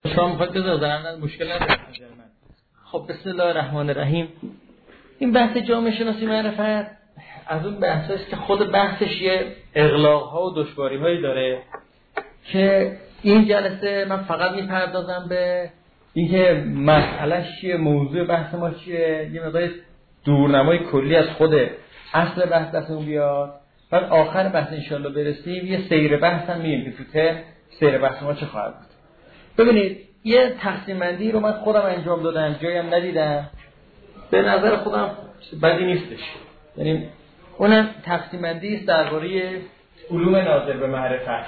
شما میخواید بذارن مشکل نداره. خب بسم الله الرحمن الرحیم. این بحث جامعه شناسی معرفت از اون بحثاست که خود بحثش یه اغلاق‌ها و دشواری‌هایی داره که این جلسه من فقط میپردازم به اینکه مسئله‌اش چیه، موضوع بحث ما چیه، یه مقدار دورنمای کلی از خود اصل بحث دستمون بیاد. بعد آخر بحث انشالله برسیم یه سیر بحث هم میگیم که تو سیر بحث ما چه خواهد بود. ببینید یه تقسیم بندی رو من خودم انجام دادم، جایی هم ندیدم، به نظر خودم بدی نیستش. یعنی اونم تقسیم بندی است درباره علوم ناظر به معرفت.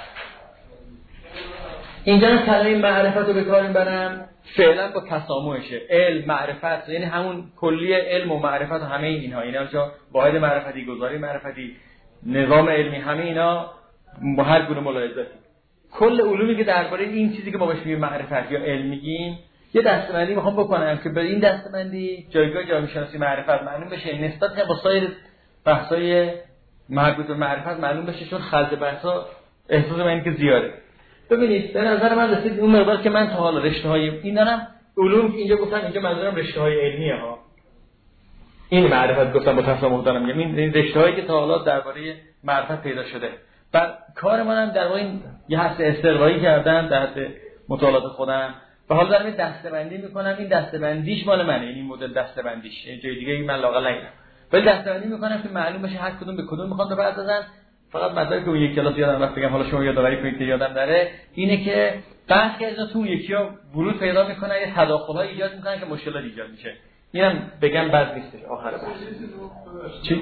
اینجا کلمه معرفت رو به کار میبرم فعلا با تسامحشه، علم معرفت، یعنی همون کلی علم و معرفت و همه اینا جا واحد معرفتی، گزاری معرفتی، نظام علمی، همه اینا با هر گونه ملاحظاتی. کل علومی که درباره این چیزی که ما بهش میگیم معرفت یا علم میگیم، یه دسته‌بندی میخوام بکنم که به این دسته‌بندی جایگاه جامعه شناسی معرفت معلوم بشه، نسبت با سایر بحث‌های مربوط به معرفت معلوم بشه، چون خلط بحث‌ها احساس من که زیاده. ببینید به نظر من رسید اون مقدار که من تا حالا رشته‌های این دارم علوم که اینجا گفتم، اینجا منظورم رشته‌های علمیه ها، این معرفت گفتم با تسامح دارم میگم، این رشته‌هایی که تا حالا درباره معرفت پیدا شده. بعد کار منم در واقع یه حس استقرایی کردم در حد مطالعات خودم و حالا دارم دسته‌بندی میکنم. این دسته‌بندیش مال منه، یعنی مدل دسته‌بندیش جای دیگه من لااقل نگیرم، ولی دسته‌بندی میکنم که معلوم بشه هر کدوم به کدوم میخوام بپردازن. فقط مطلبی که اون یک کلاس یادم رفت بگم، حالا شما یادآوری کنید که یادم نره، اینه که بحث که تو اون یکی‌ها ورود پیدا میکنن، یه تداخل‌های ایجاد میکنن که مشکلات ایجاد میشه. اینم بگم بد نیست. آخر بحث چی؟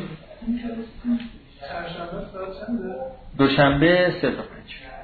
دوشنبه 3 تا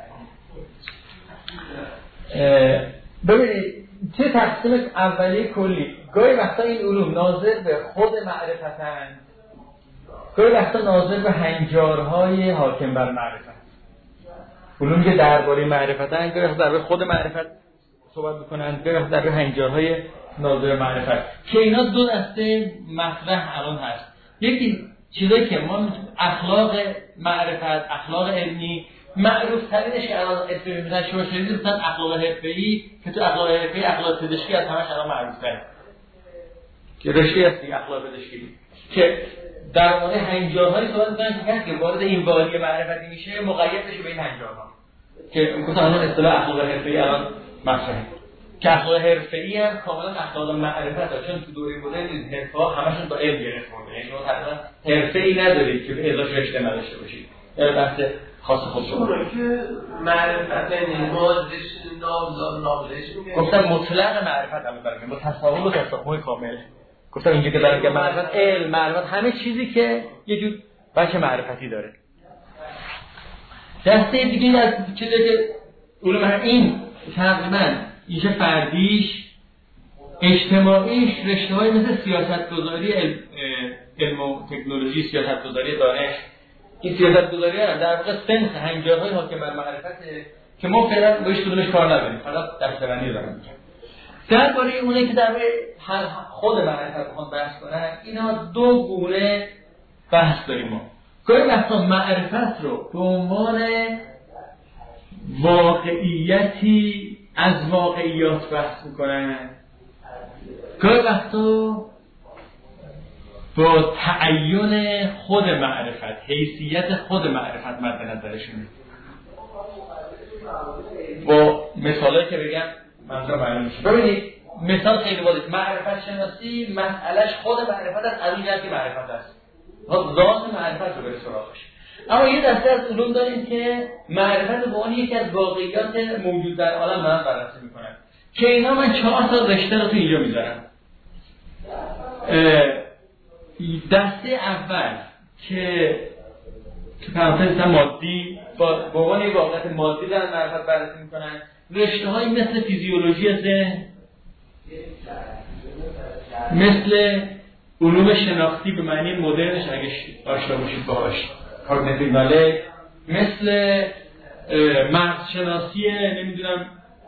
5. ببینید چه تقسیم اولیه کلی، گاهی وقتا این علوم ناظر به خود معرفتن، گاهی وقتا ناظر به هنجارهای حاکم بر معرفت. علوم که درباره معرفتن گاهی وقتا درباره خود معرفت صحبت میکنن، گاهی وقتا درباره هنجارهای ناظر به معرفت، که اینا دو دسته مطرح الان هست. یکی چیزایی که ما اخلاق معرفت، اخلاق علمی، معروف ترینش که الان اسمش میذارن شما شنیدید، مثلا اخلاق حرفه‌ای، که تو اخلاق حرفه‌ای اخلاق پزشکی از همش الان معروف‌تره که رشته هستی اخلاق پزشکی، که در مورد هنجارهایی صحبت می‌کنن که وارد این والی معرفتی میشه مقید بشه به این هنجارها، که مثلا الان اصطلاح اخلاق حرفه‌ای الان مطرحه، که اخلاق حرفه‌ای هم کاملا اخلاق معرفت، چون تو دوره مدرن حرفه‌ها همشون با علم گرفته شده، یعنی اصلا حرفه‌ای ندارید که به ازاش رشته نداشته باشید. این بحث خاص خودشون که معرفت یعنی نابلش میگه. گفتم مطلق معرفت هم برام با تصاوب و تسامح کامل. گفتم اینجا که دارم که معرفت علم، معرفت همه چیزی که یه جور بچه معرفتی داره. دسته دیگه از چیزی که علوم این تقریبا ایشه فردیش، اجتماعیش، رشته‌های مثل سیاست‌گذاری علم و تکنولوژی، سیاست‌گذاری دانش، این سیاست‌گذاری ها در واقع سنخ هنجارهای حاکم بر معرفته که ما فعلا با هیچ کدومش کار نداریم، فقط دسته‌بندی داریم می‌کنیم. درباره اونایی که درباره خود معرفت بخوام بحث کنن، اینا دو گونه بحث داریم ما. گاهی وقتا معرفت رو به عنوان واقعیتی از واقعیات بحث میکنن، گاهی وقتا با تعین خود معرفت، حیثیت خود معرفت مد نظرشونه. با مثالایی که بگم منظور معلوم میشه. ببینید مثال خیلی واضحه، معرفت شناسی مسئلهش خود معرفت از علیه که معرفت است، ذات معرفت رو بره سراغش. اما یه دسته از علوم داریم که معرفت به عنوان یکی از واقعیات موجود در عالم دارن بررسی میکنن، که اینا من 4 تا رشته رو تو اینجا میذارم. دسته اول که پرانتز مادی با عنوان یک واقعیت مادی دارن معرفت بررسی میکنن، رشته‌هایی مثل فیزیولوژی ذهن، مثل علوم شناختی به معنی مدرنش اگه آشنا باشید باهاش، کاگنیتیو نالج، مثل مغز شناسی نمیدونم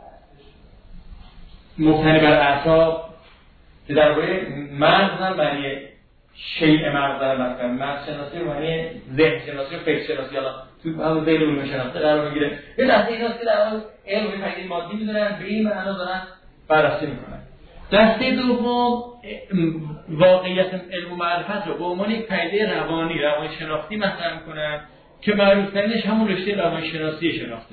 مبتنی بر اعصاب، که درباره مغز هم معنی شیء مغز مثلا مغز شناسی معنی ذهن شناسی و فکر شناسی، الان تو همون بین علوم شناخته قرار میگیره. یه دسته ایناست که در واقع علم پدیده مادی میدونن، به این معنا دارن بررسی میکنن. دسته دوم واقعیت علم و معرفت رو به عنوان یک پدیده روانشناختی مطرح میکنن که معروف‌ترینش همون رشته روانشناسی شناخته.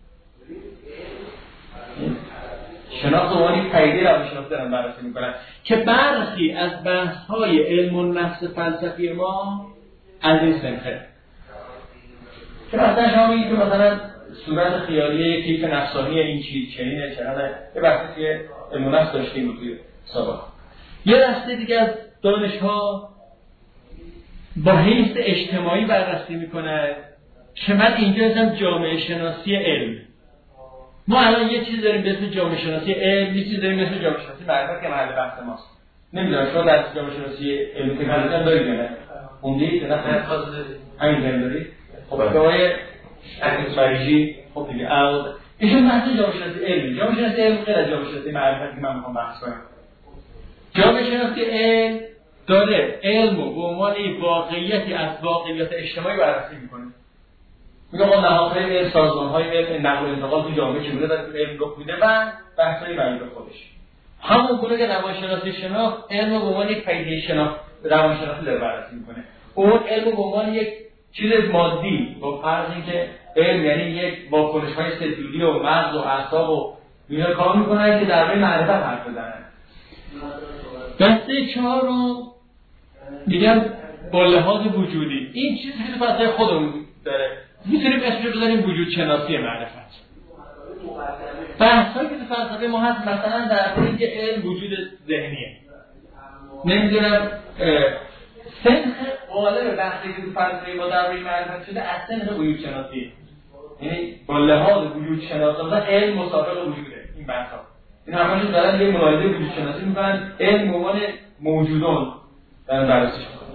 شناخت به عنوان یک پدیده روانشناختی دارن بررسی میکنن که برخی از بحث‌های علم و نفس فلسفی ما از این سنخه. که مثلا شما میگید که مثلا صورت خیالی کیف نفسانی این چیز چنینه چنانه، یه بحثی که علم و نفس داشتیم توی سابق. یه دسته دیگه از دانش‌ها با حیث اجتماعی بررسی میکنن که من اینجا هستم جامعه شناسی علم. ما الان یه چیز داریم به اسم جامعه شناسی علم، یه چیز داریم به اسم جامعه شناسی معرفت که محل بحث ماست. نمیدونم شما در جامعه شناسی علم تکنولوژی هم دارید یا نه؟ خوندید نه خاص همین دارید؟ خب آقای اکسپریجی خب دیگه ایشون بحث جامعه شناسی علم. جامعه شناسی علم غیر از جامعه شناسی معرفت که من میخوام بحث کنم. جامعه شناسی علم داره علم رو به عنوان واقعیتی از واقعیت اجتماعی بررسی میکنه. میگه ما نهادهای سازمان‌های نقل و انتقال تو جامعه چگونه داره علم رو میده و بحث‌های مربوط به خودش. همون گونه که روانشناسی شناخت علم رو به عنوان یک پدیده شناخت روانشناختی داره بررسی میکنه. اون علم رو به عنوان یک چیز مادی با فرض اینکه علم یعنی یک واکنش‌های سلولی و مغز و اعصاب و اینا کار میکنه که درباره معرفت حرف بزنن. دسته 4 رو میگم با لحاظ وجودی این چیزی که تو فضای خودمون داره میتونیم اسمش رو بذاریم وجود شناسی معرفت. بحثایی که تو فلسفه ما هست مثلا در مورد اینکه علم وجود ذهنیه. نمیدونم سنخ غالب بحثی که تو فلسفه ما درباره معرفت شده از سنخ وجود شناسی. یعنی با لحاظ وجود شناسی مثلا علم مسابق وجوده این بحثا. این همش دارن یه ملاحظه وجود شناسی میکنن علم به عنوان موجودان دارن بررسیش میکنن.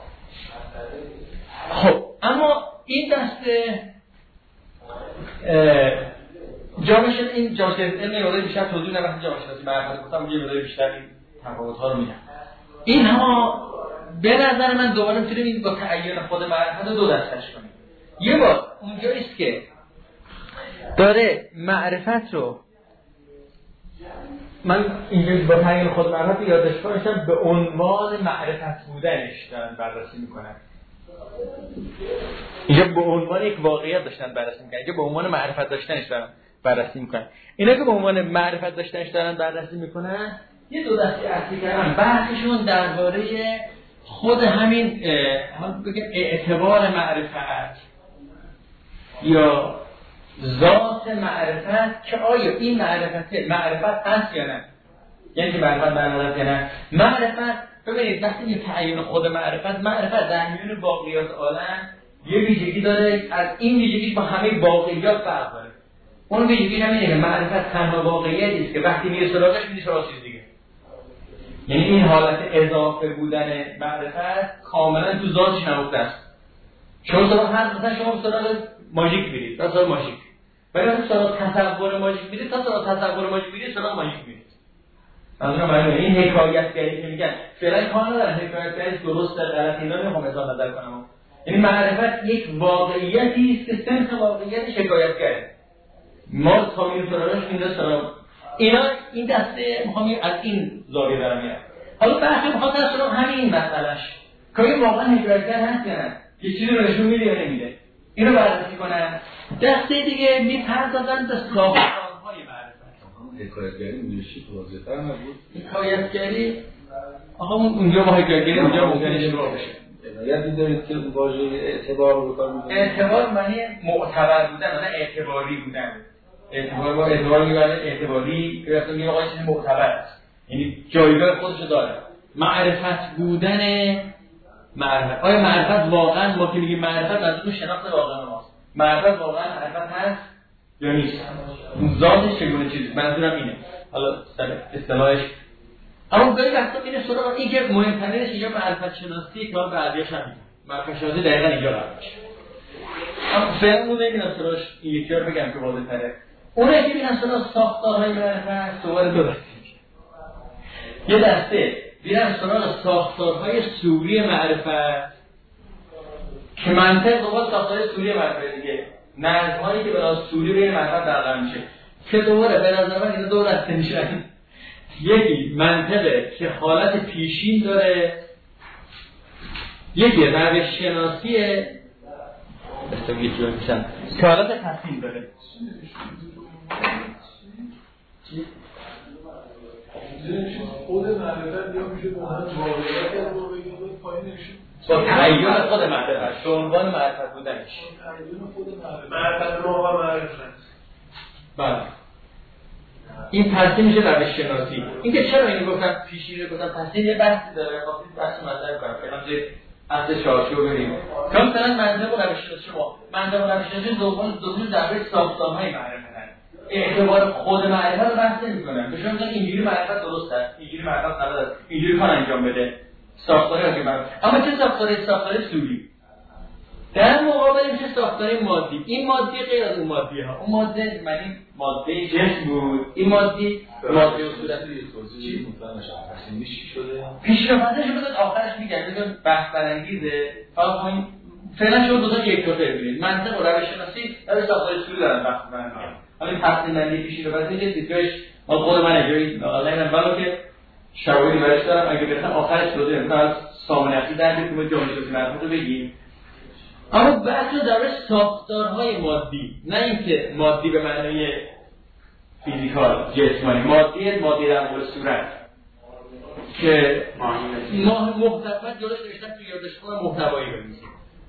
خب اما این دسته جامعه این جامعه علم یه مقدار بیشتر توضیح میدم وقتی جامعه شناسی معرفت گفتم یه مقدار بیشتر این تفاوت‌ها رو میگم. اینها به نظر من دوباره میتونیم این با تعیین خود معرفت رو دو دستش کنیم. یه بار اونجاییست که داره معرفت رو من اینجا با تعیین خود معرفت یادداشت کردم به عنوان معرفت بودنش دارن بررسی میکنن. اینجا به عنوان یک واقعیت داشتن بررسی میکنن، اینجا به عنوان معرفت داشتنش دارن بررسی میکنن. اینا که به عنوان معرفت داشتنش دارن بررسی میکنن یه دو دسته اصلی کردن. بحثشون درباره خود همین بگم اعتبار معرفت یا ذات معرفت که آیا این معرفت هست یا نه، یعنی که معرفت برنامه یا نه. معرفت ببینید وقتی یه تعیین خود معرفت در میون واقعیات عالم یه ویژگی داره، از این ویژگیش با همه واقعیات فرق داره. اون ویژگیش همینه که معرفت تنها واقعیتی است که وقتی میره سراغش میشه سراغ چیز دیگه. یعنی این حالت اضافه بودن معرفت کاملا تو ذاتش نهفته است. شما سراغ ماژیک میرید تا سراغ ماژیک، ولی وقتی سراغ تصور ماژیک میرید تا سراغ تصور ماژیک میرید سراغ ماژیک میرید. منظورم برای این حکایتگری که میگن فعلا کار ندارن حکایتگری درست غلط اینا نمیخوام اظهار نظر کنم. یعنی معرفت یک واقعیتی است که سنخ واقعیتش حکایتگره. ما تا میریم سراغش میره سراغ اینا. این دسته میخوام از این زاویه دارم میرم. حالا بحث میخواد در سراغ همین مسئلهش که این واقعا حکایتگر هست یا نه، یه چیزی رو نشون میده یا نمیده، اینو بررسی کنن. دسته دیگه میپردازن به ساختارهای معرفت. حکایتگری میشه واضح‌تر نبود. حکایتگری آقا اونجا با حکایتگری اونجا ممکنه اشتباه بشه. یادی دارید که واژه اعتبار رو بکار می‌برید. اعتبار معنی معتبر بودن، نه اعتباری بودن. اعتبار با اعتبار می‌برن اعتباری که اصلا میگه آقا چیز معتبر است، یعنی جایگاه خودش رو داره. معرفت بودن معرفت. آیا معرفت واقعا ما که میگیم معرفت منظور شناخت واقعا ماست؟ معرفت واقعا معرفت هست یا نیست؟ اون ذاتش چگونه چیزی؟ منظورم اینه. حالا اصطلاحش اما گاهی وقتا میره سراغ این که مهمترینش اینجا معرفت شناسی که بعدیاش هم میگه. معرفت شناسی دقیقاً اینجا قرار میشه. اما فعلا اون نمیدونم سراغش این یکی رو بگم که واضح‌تره. اونایی که میرن سراغ ساختارهای معرفت دوباره دو دسته میشه. یه دسته میرن سراغ ساختارهای صوری معرفت که منطق دوباره ساختار سوری معرفت دیگه، نظم‌هایی که بنا سوری بین معرفت در میشه که دوباره به نظر من اینا دو دسته میشن. یکی منطقه که حالت پیشین داره، یکی روش شناسیه که حالت تصمیم داره. خود معرفت یا میشه با واقعیت رو بگیم پایینش با تعیین خود معرفت به عنوان معرفت بودنش، تعیین خود معرفت رو با معرفت. بله این تصمیم میشه روش شناسی. اینکه چرا اینو گفتم پیشینه گفتم تصمیم یه بحثی داره، خواستید بحث مطرح کنم فعلا اصل چارچوب بریم. که مثلا منطق و روش شناسی شما منطق و روش شناسی دوم درباره ساختارهای معرفت اعتبار خود معرفت رو بحث نمی‌کنم. به شما میگن اینجوری معرفت درست است، اینجوری معرفت غلط است، اینجوری کار انجام بده. ساختاری که اما چه ساختار سوری؟ در مقابل میشه ساختار مادی. این مادی غیر از اون مادیه ها. اون ماده معنی ماده جسم بود. این مادی ماده صورتی توضیحی مطلق نشه. تصمیمش چی شده؟ پیشرفتش شده آخرش میگه ببین بحث برانگیزه. حالا فعلا شما دو تا یک تا ببینید. منطق و روش شناسی در ساختار سوری دارن بحث برانگیزه. همین تصمیم بندی پیشرفته که دیگهش ما خود من اجازه آنلاین ولی که شواهدی برش دارم اگه بخوام آخرش رو مثلا سامانه‌ای در که جامعه شناسی رو بگیم. اما بحث در ساختارهای مادی، نه اینکه مادی به معنی فیزیکال جسمانی، مادی در مورد صورت که محتوا جلوش نوشتم تو یادداشت‌ها محتوایی بنویسیم.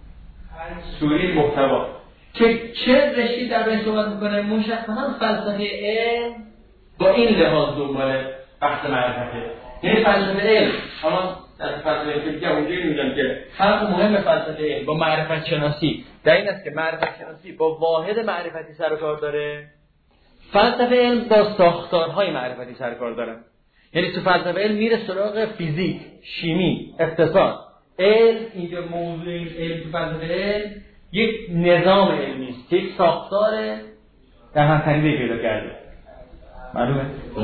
سوری محتوا که چه رشتی در بین صحبت میکنه مشخصا فلسفه علم با این لحاظ دنبال بحث معرفته. یعنی فلسفه علم اما در فلسفه علم که اونجوری میگم که فرق مهم فلسفه علم با معرفت شناسی در این است که معرفت شناسی با واحد معرفتی سر و کار داره، فلسفه علم با ساختارهای معرفتی سر و کار داره. یعنی تو فلسفه علم میره سراغ فیزیک، شیمی، اقتصاد. علم اینجا موضوع این علم تو فلسفه علم یک نظام علمی است که یک ساختار در هم تنیده پیدا کرده. معلومه؟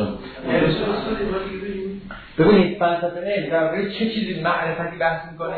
ببینید فلسفه علم درباره چه چیزی معرفتی بحث میکنه؟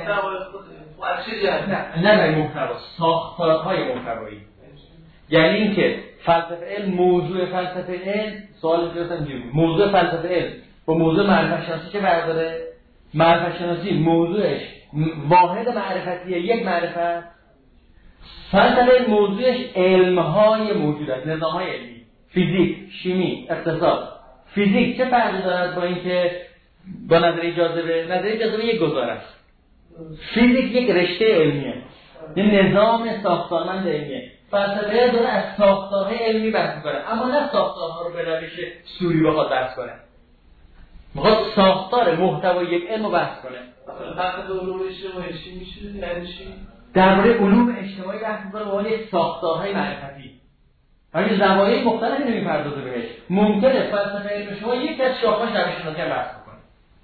نه محتوا، ساختارهای محتوایی. یعنی اینکه فلسفه علم موضوع فلسفه علم سوال می‌پرسم موضوع فلسفه علم با موضوع معرفت شناسی چه فرق داره؟ معرفت شناسی موضوعش واحد معرفتیه، یک معرفت. فلسفه موضوعش علم‌های موجود است، نظام‌های علمی، فیزیک، شیمی، اقتصاد. فیزیک چه فرقی دارد با اینکه با نظریه جاذبه یک گزاره است. فیزیک یک رشته علمیه، یک نظام ساختارمند علمیه. فلسفه داره از ساختارهای علمی بحث می‌کنه، اما نه ساختارها رو به روش سوری بخواد بحث کنه. میخواد ساختار محتوای یک علم رو بحث کنه. فقط علوم اجتماعی چی میشه؟ یعنی چی؟ درباره علوم اجتماعی بحث می‌کنه به عنوان ساختارهای معرفتی. اگه زوایای مختلفی نمی‌پردازه بهش، ممکنه فلسفه علم شما یکی از شاخه‌اش روش شناسی بحث کنه.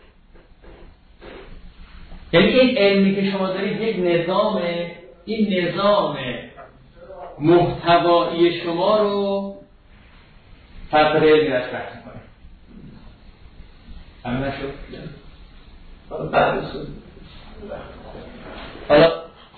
یعنی این علمی که شما دارید یک نظامه، این نظام محتوایی شما رو فلسفه علمی بحث می‌کنه. همین نشد؟ حالا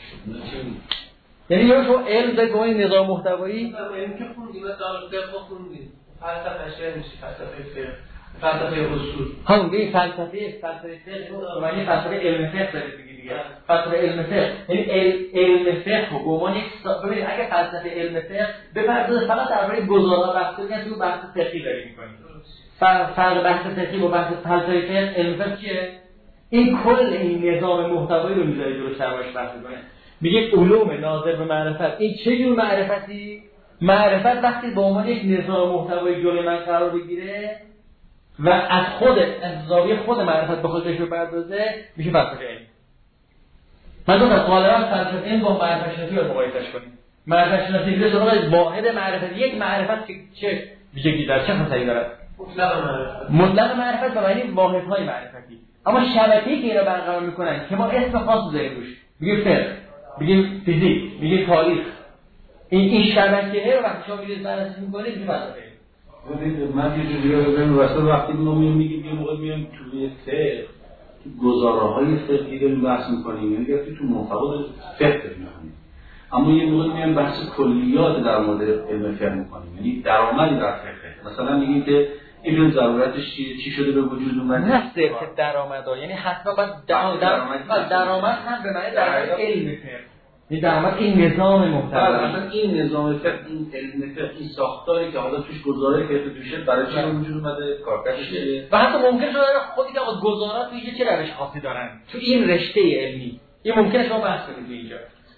یعنی یا شما علم در گواه نظام محتوایی علم که خوندیم دانشگاه خوندیم فلسفه چیه میشه؟ فلسفه اصول همون دیگه فلسفه فقه معنی فلسفه علم فقه داره دیگه. فلسفه علم فقه یعنی علم فقه به عنوان یک ببینید اگه فلسفه علم فقه بپردازه فقط درباره گزارا بحث کنه تو بحث فقهی داریم می‌کنیم. فرق بحث فقهی با بحث فلسفه فقه علم فقه چیه؟ این کل این نظام محتوایی رو میذاره جلوش دربارش بحث کنه. میگه علوم ناظر به معرفت. این چه جور معرفتی؟ معرفت وقتی به عنوان یک نظام محتوایی جلوی من قرار بگیره و از زاویه خود معرفت به خودش رو بردازه میشه فلسفه علم. من گفتم غالبا فلسفه علم با معرفت شناسی رو مقایسش کنیم. معرفت شناسی میگه سراغ واحد معرفت، یک معرفت که چه ویژگی داره، چه خاصیتی داره؟ مطلق معرفت به معنی واحدهای معرفتی. اما شبکه‌ای که اینا برقرار میکنن که ما اسم خاص بذاریم روش، میگه فقه، میگه فیزیک، میگه تاریخ، این شبکه رو وقتی شما میگید بررسی میکنید میگه فلسفه. من یه جوری رو ببینم واسه وقتی ما میگیم یه موقع میام توی فقه گزاره‌های فقهی رو بحث می‌کنیم، یعنی وقتی تو محتوا فقه می‌خونیم، اما یه موقع میایم بحث کلیات در مورد علم فقه می‌کنیم، یعنی درآمدی در فقه. مثلا میگیم که این ضرورتش چی شده به وجود اومده، نه صرف درآمدا، یعنی حتما باید درآمد هم به معنی درآمد علم فقه، این درآمد این نظام محتوا، مثلا این نظام فقه، این علم فقه، این ساختاری که حالا توش گزاره فقه توشه برای چی به وجود اومده، کارکردش چیه، و حتی ممکنه شده خودی که آقا گزارات توی چه روش خاصی دارن تو این رشته علمی، این ممکنه شما بحث کنید اینجا.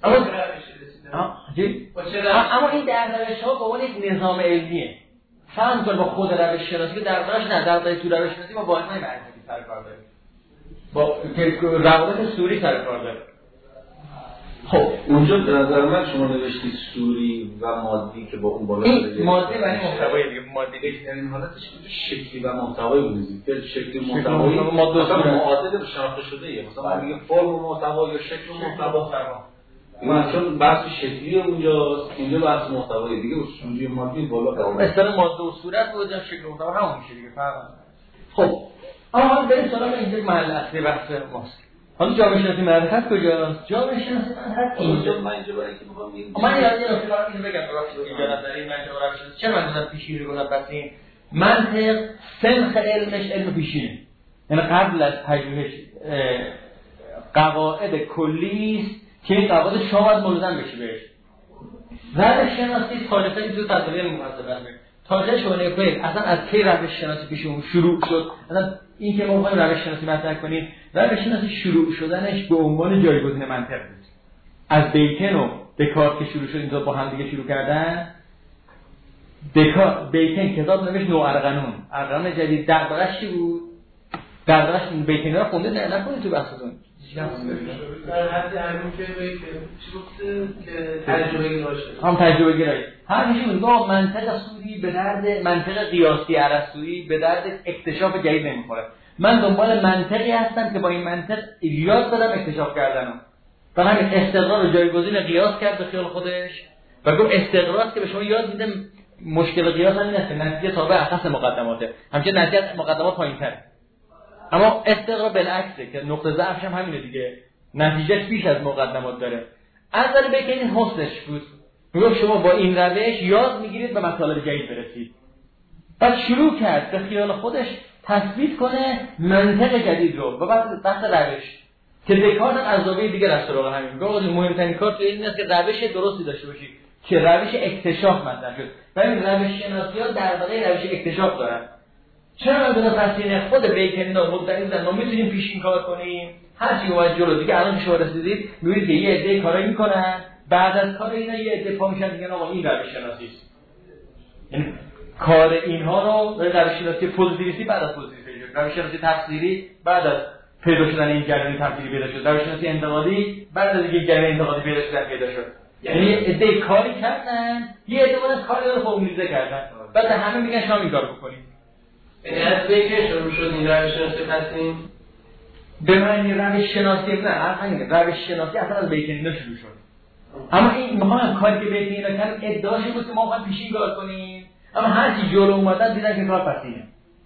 اما این در روش‌ها به عنوان یک نظام علمیه. فهم کن با خود روش شناسی که در واقعش نه، در واقع تو روش شناسی با واحدهای معرفتی سر کار داریم، با روابط سوری سر کار داریم. خب اونجا به نظر من شما نوشتید سوری و مادی که با اون بالا این مادی و محتوایی دیگه، مادی این حالتش شکلی و محتوایی بودید که شکلی محتوایی معادل به شناخته شده ایه، مثلا میگه فرم محتوا یا شکل محتوا. من چون بحث شکلی اونجاست، اینجا بحث محتوایی دیگه، سوری مادی بالا مثلا ماده و صورت بود، شکل محتوا همون میشه دیگه، فرق نداره. خب اما بریم سراغ اینجا محل اصلی بحث ماست. حالا جامعه شناسی معرفت کجاست؟ جامعه شناسی معرفت اینجا. من اینجا برای اینکه میخوام من یاد گرفتم اینو بگم ببخشید اینجا نظری من جواب شد. چه منظورم پیشینه گفتم پس این منطق سنخ علمش علم پیشینه. یعنی قبل از پژوهش قواعد کلی است که این قواعد شما باید ملزم بشی بهش. روش شناسی تاریخی تو تطبیق محاسبه است. تاریخ شونه فکر اصلا از کی روش شناسی پیشمون شروع شد؟ اصلا این که ما می‌خوایم روش شناسی مطرح کنیم، روش شناسی شروع شدنش به عنوان جایگزین منطق بود. از بیکن و دکارت که شروع شد اینجا با هم دیگه شروع کردن. بیکن کتاب نوشت نوارقانون، ارقام جدید. دغدغه‌اش چی بود؟ دغدغه‌اش بیکن رو خونده نه نکنید تو بحثتون. در حد همین که چی گفته که تجربه گرایی هم تجربه گرایی همین میگه منطق سوری به درد منطق قیاسی ارسطویی به درد اکتشاف جدید نمیخوره. من دنبال منطقی هستم که با این منطق یاد بدم اکتشاف کردنم. و همین استقرار رو جایگزین قیاس کرد به خیال خودش و گفت استقرار که به شما یاد میده مشکل قیاس هم این است که نتیجه تابع اساس مقدماته، همچنین نتیجه مقدمات پایین‌تره. اما استقرار بالعکسه که نقطه ضعفش هم همینه دیگه، نتیجهش بیش از مقدمات داره. از نظر بیکن حسنش بود، میگه شما با این روش یاد میگیرید به مطالب جدید برسید. بعد شروع کرد به خیال خودش تثبیت کنه منطق جدید رو و بعد بحث روش که دکارت از زاویه دیگه رفت سراغ همین. میگه مهمترین کار تو این است که روش درستی داشته باشی که روش اکتشاف مطرح شد. ببین روش شناسی‌ها در واقع روش اکتشاف دارن. چرا بدون پسینه خود بیکنینا مدعی بودن ما میتونیم پیشین کار کنیم، هر چی اومد جلو دیگه الان شما رسیدید میبینید که یه عده کارایی میکنن، بعد از کار اینا یه عده پا میشن میگن آقا این روش شناسی است. یعنی کار اینها رو روش شناسی پوزیتیویستی بعد از پوزیتیویستی، روش شناسی تفسیری بعد از پیدا شدن این جریان تفسیری پیدا شد، روش شناسی انتقادی بعد از اینکه جریان انتقادی پیدا شد. یعنی یه عده کاری کردن، یه عده اون کاری رو فرمولیزه کردن، بعد همه میگن شما این کارو بکنید. یعنی از بیکن شروع شد این روش شناسی هستیم به معنی روش شناسی نه، اصلا روش شناسی اصلا از بیکنینا شروع شد. اما این میخوام کاری که بیکنینا کردن ادعاش بود که ما میخوایم پیشین کار کنیم، اما هر چی جلو اومدن دیدن که کار پسینه.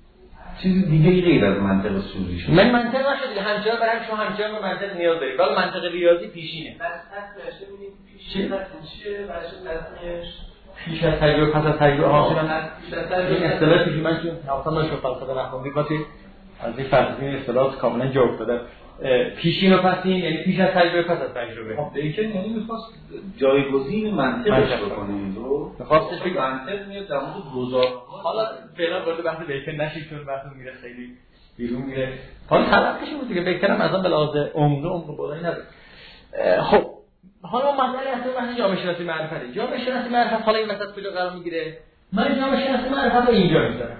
چیز دیگه غیر از منطق سوری شد. من منطق نشد همچنان برای شما همچنان به منطق نیاز دارید. ولی منطق ریاضی پیشینه. بس تست می‌بینیم پیشین چیه؟ برای تصمیمش پیش از تجربه پس از تجربه پیش از تجربه این اصطلاح پیش من چون حتما نشو فلسفه نخوندی وقتی از این فلسفه این اصطلاحات کاملا جا افتاده. پیشین و پسین یعنی پیش از تجربه پس از تجربه. خب دیگه یعنی می‌خواست جایگزین منطقش بکنه رو. می‌خواستش بگه منطق میاد در مورد گزارش. حالا فعلا وارد بحث بیکن نشید چون بحث میره خیلی بیرون میره. حالا طرفش بود دیگه بیکنم اصلا به لحاظ عمق بالایی نداره. خب حالا مسئله اصلی بحث جامعه شناسی معرفته. جامعه شناسی معرفت حالا این وسط کجا قرار میگیره؟ من جامعه شناسی معرفت رو اینجا میذارم.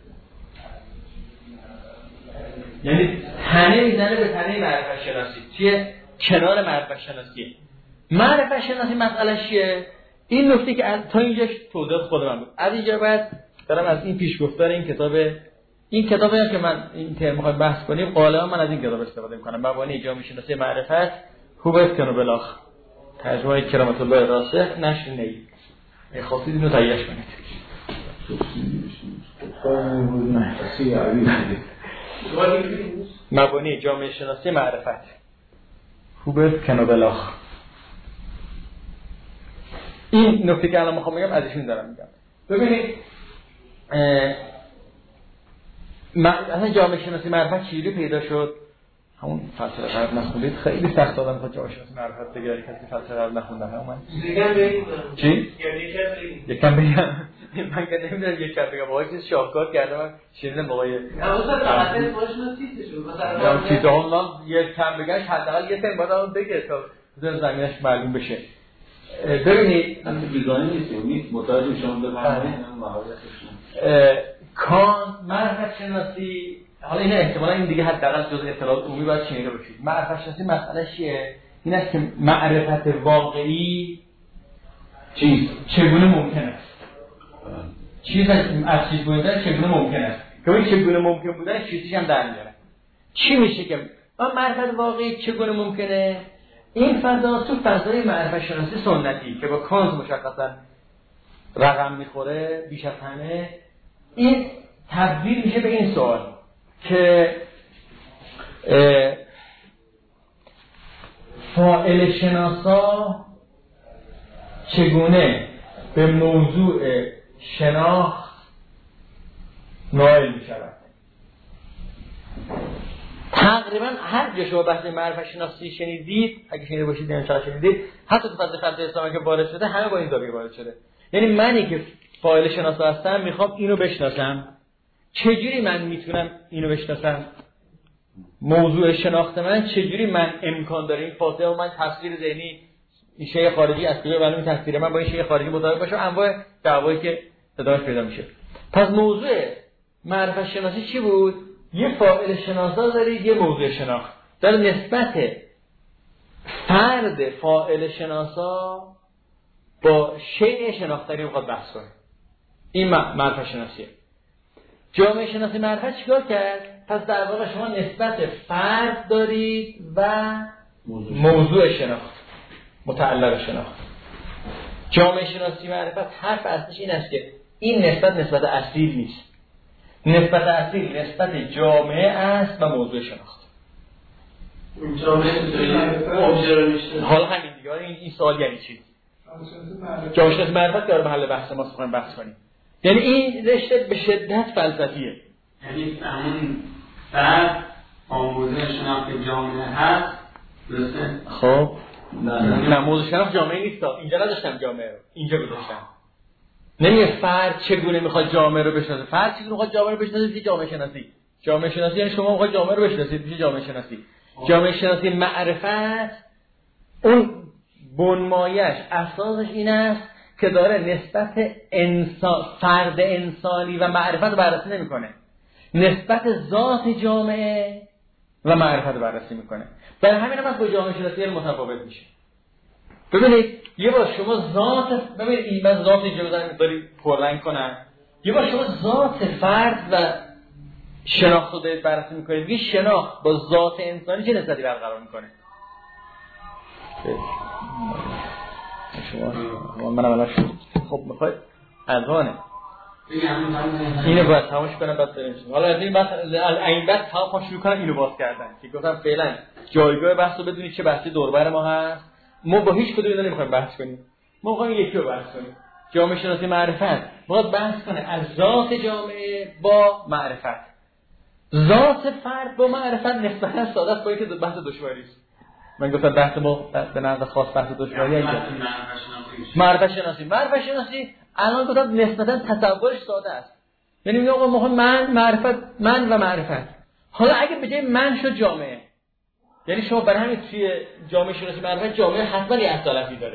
یعنی تنه میزنه به تنه معرفت شناسی. چیه؟ کنار معرفت شناسی. معرفت شناسی مسئله چیه؟ این نکته که تا اینجاش توضیح خود من بود. از اینجا بعد دارم از این پیشگفتار این کتابی که من این ترم می‌خوام بحث کنیم، غالبا من از این کتاب استفاده می‌کنم. مبانی جامعه شناسی معرفت خوبه کنو بلاخ ترجمه کرامت الله راسخ نشر نی. خواستید اینو تهیه‌اش کنید. مبانی جامعه شناسی معرفت خوبه کنابلاخ. این نکته که الان میخوام بگم ازشون دارم میگم. ببینید اصلا جامعه شناسی معرفت چجوری پیدا شد؟ همون فصل قبل نخوندید خیلی سخت آدم خود جامعه شناسی معرفت بگیره کسی فصل قبل نخونده من. چی؟ یکم بگم. من که نمیدونم یکم بگم واقعا چیز شاهکار کردم من شنیدم آقای چیزا هم یکم بگمش حداقل یه ترم بعد بگه تا زمینش معلوم بشه. ببینید اصلا بیگانه نیست متوجه شما به مهارتشون کانت معرفت شناسی، حالا این احتمالا این دیگه حداقل جزء اطلاعات عمومی باید شنیده باشید. معرفت شناسی مسئله‌ش چیه؟ این است که معرفت واقعی چگونه ممکن است. چیز از چیز بودن چگونه ممکن است که این چگونه ممکن بودن چیزیش هم در میاره. چی میشه که معرفت واقعی چگونه ممکنه؟ این فضا تو فضای معرفت شناسی سنتی که با کانت مشخصا رقم میخوره بیش از همه، این تبدیل میشه به این سوال که فاعل شناسا چگونه به موضوع شناخت نائل میشود. تقریبا هر جا شما بحث معرفت شناسی شنیدید، اگه شنیده باشید نمیشه شنیدید، حتی تو فضای فلسفه اسلامی که وارد شده همه با این زاویه وارد شده. یعنی منی که فاعل شناسا هستم میخوام اینو بشناسم، چجوری من میتونم اینو بشناسم؟ موضوع شناخت من چجوری من امکان داره این فاصله و من تفسیر ذهنی این شیء خارجی از کجا معلومه تفسیر من با این شیء خارجی مطابق باشه، انواع دعوایی که ادامه پیدا میشه. پس موضوع معرفت شناسی چی بود؟ یه فاعل شناسا دارید، یه موضوع شناخت. در نسبت فرد فاعل شناسا با شیء شناختنی میخواد بحث کنه. این معرفت شناسیه. جامعه شناسی معرفت چیکار کرد؟ پس در واقع شما نسبت فرد دارید و موضوع شناخت، متعلق شناخت. جامعه شناسی معرفت حرف اصلیش این است که این نسبت اصیل نیست. نسبت اصیل نسبت جامعه است و موضوع شناخت. حالا همین دیگه این سوال یعنی چی؟ جامعه شناسی معرفت که محل بحث ما می‌خوایم بحث کنیم. یعنی این رشته به شدت فلسفیه. یعنی همون فرد موضوع شناخت جامعه هست، درسته؟ خب نه موضوع شناخت جامعه نیست. اینجا نداشتم جامعه رو، اینجا گذاشتم. نمیگه فرد چگونه میخواد جامعه رو بشناسه. فرد چگونه میخواد جامعه رو بشناسه میشه جامعه شناسی. جامعه شناسی یعنی شما میخواد جامعه رو بشناسید میشه جامعه شناسی. جامعه شناسی معرفت اون بنمایش اساسش این است که داره نسبت فرد انسانی و معرفت رو بررسی نمیکنه، نسبت ذات جامعه و معرفت رو بررسی میکنه. برای همین هم با جامعه شناسی متفاوت میشه. ببینید یه بار شما ذات، ببینید این من ذات اینجا بزنم داری پررنگ کنم، یه بار شما ذات فرد و شناخت رو دارید بررسی میکنید، میگه شناخت با ذات انسانی چه نسبتی برقرار میکنه؟ شما من اولا شد خب میخواید اذانه اینو باید تماش کنم بعد بریم. حالا از این بعد تمام شروع کنم اینو باز کردن که گفتم فعلا جایگاه بحث رو بدونید چه بحثی دوربر ما هست. ما با هیچ کدوم اینا نمیخوایم بحث کنیم، ما میخوایم یکی رو بحث کنیم. جامعه شناسی معرفت باید بحث کنه از ذات جامعه با معرفت. ذات فرد با معرفت نسبتا ساده است، با اینکه بحث دشواری است. من گفتم بحث ما به نظر خاص بحث دشواریه اینجا. معرفت شناسی الان گفتم نسبتا تصورش ساده است. یعنی میگه آقا ما من و معرفت. حالا اگه به جای من شد جامعه، یعنی شما برای همین توی جامعه شناسی معرفت جامعه حتما یه اصالتی داره.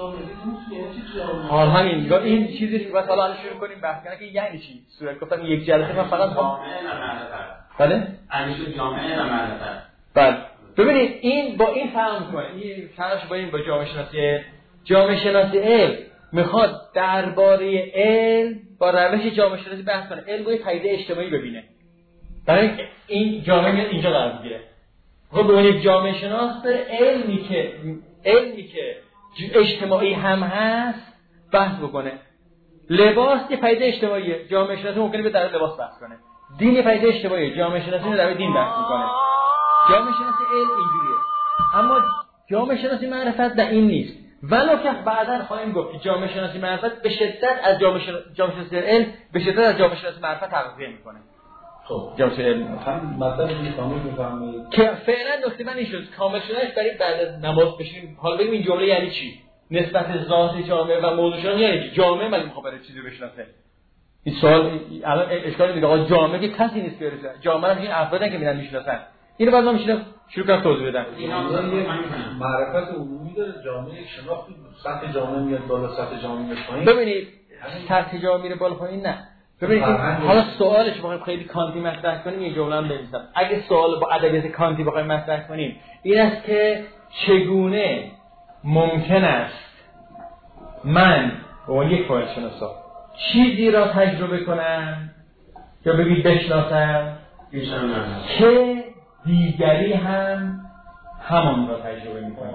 حالا همین این چیزی که مثلا الان شروع کنیم بحث کنیم که یعنی چی؟ صورت گفتم یک جلسه من فقط جامعه و معرفت. بله؟ شد جامعه و معرفت. بله. ببینید این با این فهم کنه. این فرقش با جامعه شناسی علم میخواد درباره علم با روش جامعه شناسی بحث کنه. علم رو پدیده اجتماعی ببینه. برای این جامعه اینجا قرار میگیره. خب ببینید جامعه شناس داره علمی که اجتماعی هم هست بحث بکنه. لباس یه پدیده اجتماعیه. جامعه شناسی ممکنه به در لباس بحث کنه. دین پدیده اشتباهیه. جامعه شناسی رو در دین بحث میکنه. جامعه شناسی علم اینجوریه، اما جامعه شناسی معرفت در این نیست. ولو که بعداً خواهیم گفت که جامعه شناسی معرفت به شدت از جامعه شناسی علم به شدت از جامعه شناسی معرفت تغذیه میکنه. خب جامعه شناسی علم مثلا کامل بفهمید که فعلا نکته من این شد کامل شدنش برای بعد از نماز بشیم. حالا ببینیم این جمله یعنی چی؟ نسبت ذات جامعه و موضوعش یعنی چی؟ جامعه مگه میخواد برای چیزی بشناسه؟ این سوال الان اشکال دیگه. آقا جامعه که کسی نیست که برسه. جامعه این افرادن که میرن میشناسن. اینو بعد ما میشینم شروع کنم توضیح بدم. اینا معرفت عمومی داره، جامعه شناختی سطح جامعه میاد بالا، سطح جامعه میاد پایین. ببینید سطح جامعه میره بالا پایین نه. ببینید حالا سوالش بخوایم خیلی کانتی مطرح کنیم یه جمله هم بنویسم. اگه سوال با ادبیات کانتی بخوایم مطرح کنیم این است که چگونه ممکن است من به عنوان یک فاعل شناسا چیزی را تجربه کنم یا بگید بشناسم که دیگری هم همان را تجربه میکنه.